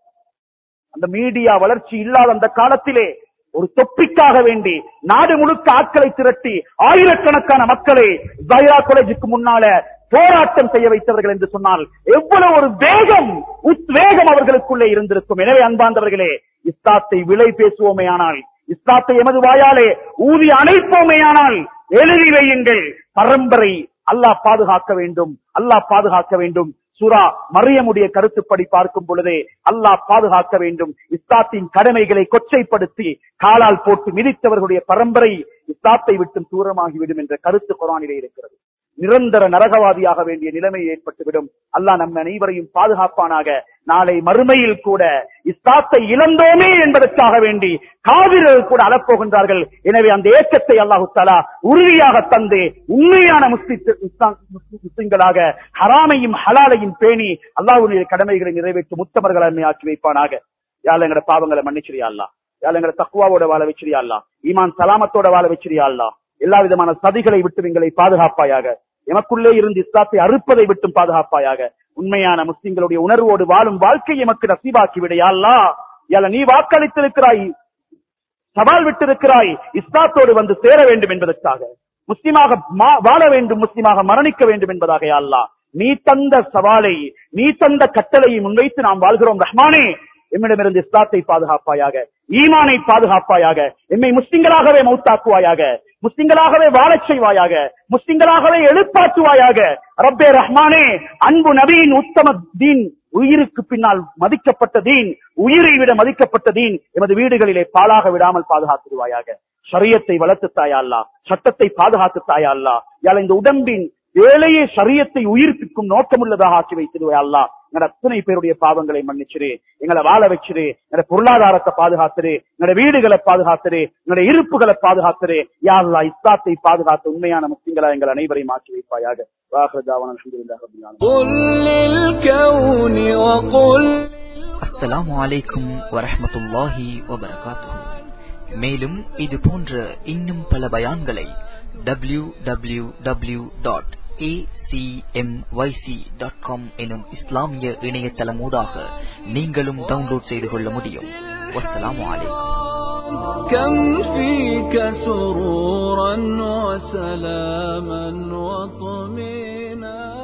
அந்த மீடியா வளர்ச்சி இல்லாத அந்த காலத்திலே ஒரு தொப்பிக்காக வேண்டி நாடு முழுக்க ஆட்களை திரட்டி ஆயிரக்கணக்கான மக்களை ஜஹிரா காலேஜுக்கு முன்னால போராட்டம் செய்ய வைத்தவர்கள் என்று சொன்னால் எவ்வளவு ஒரு வேகம், உத்வேகம் அவர்களுக்குள்ளே இருந்திருக்கும். எனவே அன்பார்ந்தவர்களே, இஸ்லாத்தை விலை பேசுவோமே ஆனால், இஸ்லாத்தை எமது வாயாலே ஊதி அணைப்போமே ஆனால், எழுதி வையுங்கள், பரம்பரை அல்லாஹ் பாதுகாக்க வேண்டும், அல்லாஹ் பாதுகாக்க வேண்டும். சூரா மரியமுடைய கருத்துப்படி பார்க்கும் பொழுதே அல்லாஹ் பாதுகாக்க வேண்டும். இஸ்லாத்தின் கடமைகளை கொச்சைப்படுத்தி காலால் போட்டு மிதித்தவர்களுடைய பரம்பரை இஸ்லாத்தை விட்டு தூரமாகிவிடும் என்ற கருத்து குர்ஆனிலே இருக்கிறது. நிரந்தர நரகவாதியாக வேண்டிய நிலைமை ஏற்பட்டுவிடும். அல்லாஹ் நம்ம அனைவரையும் பாதுகாப்பானாக. நாளை மறுமையில் கூட இஸ்லாத்தை இழந்தோமே என்பதற்காக வேண்டி காவிர்கள் கூட அழப்போகின்றார்கள். எனவே அந்த ஏக்கத்தை அல்லாஹு தஆலா உறுதியாக தந்து உண்மையான முஸ்லிம்களாக ஹராமையும் ஹலாலையும் பேணி அல்லாஹ்வுடைய கடமைகளை நிறைவேற்றும் முத்தமர்களை ஆக்கி வைப்பானாக. யா அல்லாஹ், எங்கட பாவங்களை மன்னிச்சிரியா அல்லாஹ். யா அல்லாஹ், எங்கட தக்வாவோட வாழ வச்சிரியா அல்லாஹ். ஈமான் சலாமத்தோட வாழ வச்சிரியா அல்லாஹ். எல்லா விதமான சதிகளை விட்டு எங்களை பாதுகாப்பாயாக. எமக்குள்ளே இருந்து இஸ்லாத்தை அறுப்பதை விட்டும் பாதுகாப்பாயாக. உண்மையான முஸ்லிம்களுடைய உணர்வோடு வாழும் வாழ்க்கை எமக்கு நசீபாக்கி விட யா அல்லாஹ். யா அல்லாஹ், நீ வாக்களித்திருக்கிறாய், சவால் விட்டிருக்கிறாய், இஸ்லாத்தோடு வந்து சேர வேண்டும் என்பதற்காக, முஸ்லிமாக வாழ வேண்டும், முஸ்லிமாக மரணிக்க வேண்டும் என்பதாக. யா அல்லாஹ், நீ தந்த சவாலை, நீ தந்த கட்டளையை முன்வைத்து நாம் வாழ்கிறோம். ரஹ்மானே, எம்மிடமிருந்து இஸ்லாத்தை பாதுகாப்பாயாக, ஈமானை பாதுகாப்பாயாக, எம்மை முஸ்லிம்களாகவே மௌத்தாக்குவாயாக, முஸ்லிம்களாகவே வாழச் செய்வாயாக, முஸ்லிம்களாகவே எழுப்பாற்றுவாயாக. ரப்பே ரஹ்மானே, அன்பு நபியின் உத்தம தீன், உயிருக்கு பின்னால் மதிக்கப்பட்ட தீன், உயிரை விட மதிக்கப்பட்ட தீன் எமது வீடுகளிலே பாழாக விடாமல் பாதுகாத்துவாயாக. ஷரியத்தை வளர்த்து தாயா அல்லாஹ், சட்டத்தை பாதுகாத்து தாயா அல்லாஹ். யாழ் இந்த உடம்பின் வேலையே ஷரியத்தை உயிர்ப்பிக்கும் நோக்கமுள்ளதாக ஆக்கி வைத்திருவாய் அல்லாஹ். எங்கட அத்தனை பேருடைய பாவங்களை மன்னிச்சிரு, எங்களை வாழ வச்சிரு, எங்கட பொருளாதாரத்தை பாதுகாத்துரு, எங்கட வீடுகளை பாதுகாத்துரு, எங்கட இருப்புகளை பாதுகாத்துரு. யா அல்லாஹ், இஸ்லாத்தை பாதுகாத்து உண்மையான முஸ்லிம்களா எங்கள் அனைவரையும் ஆக்கி வைப்பாயாக. அஸ்ஸலாமு அலைக்கும் வரஹ்மத்துல்லாஹி வபரகாத்துஹு. மேலும் இது போன்ற இன்னும் பல பயான்களை www.acmyc.com எனும் இஸ்லாமிய இணையதளமூடாக நீங்களும் டவுன்லோட் செய்து கொள்ள முடியும். வஸ்ஸலாமு அலைக்கும். كم فيك سرورا وسلاما وطمينا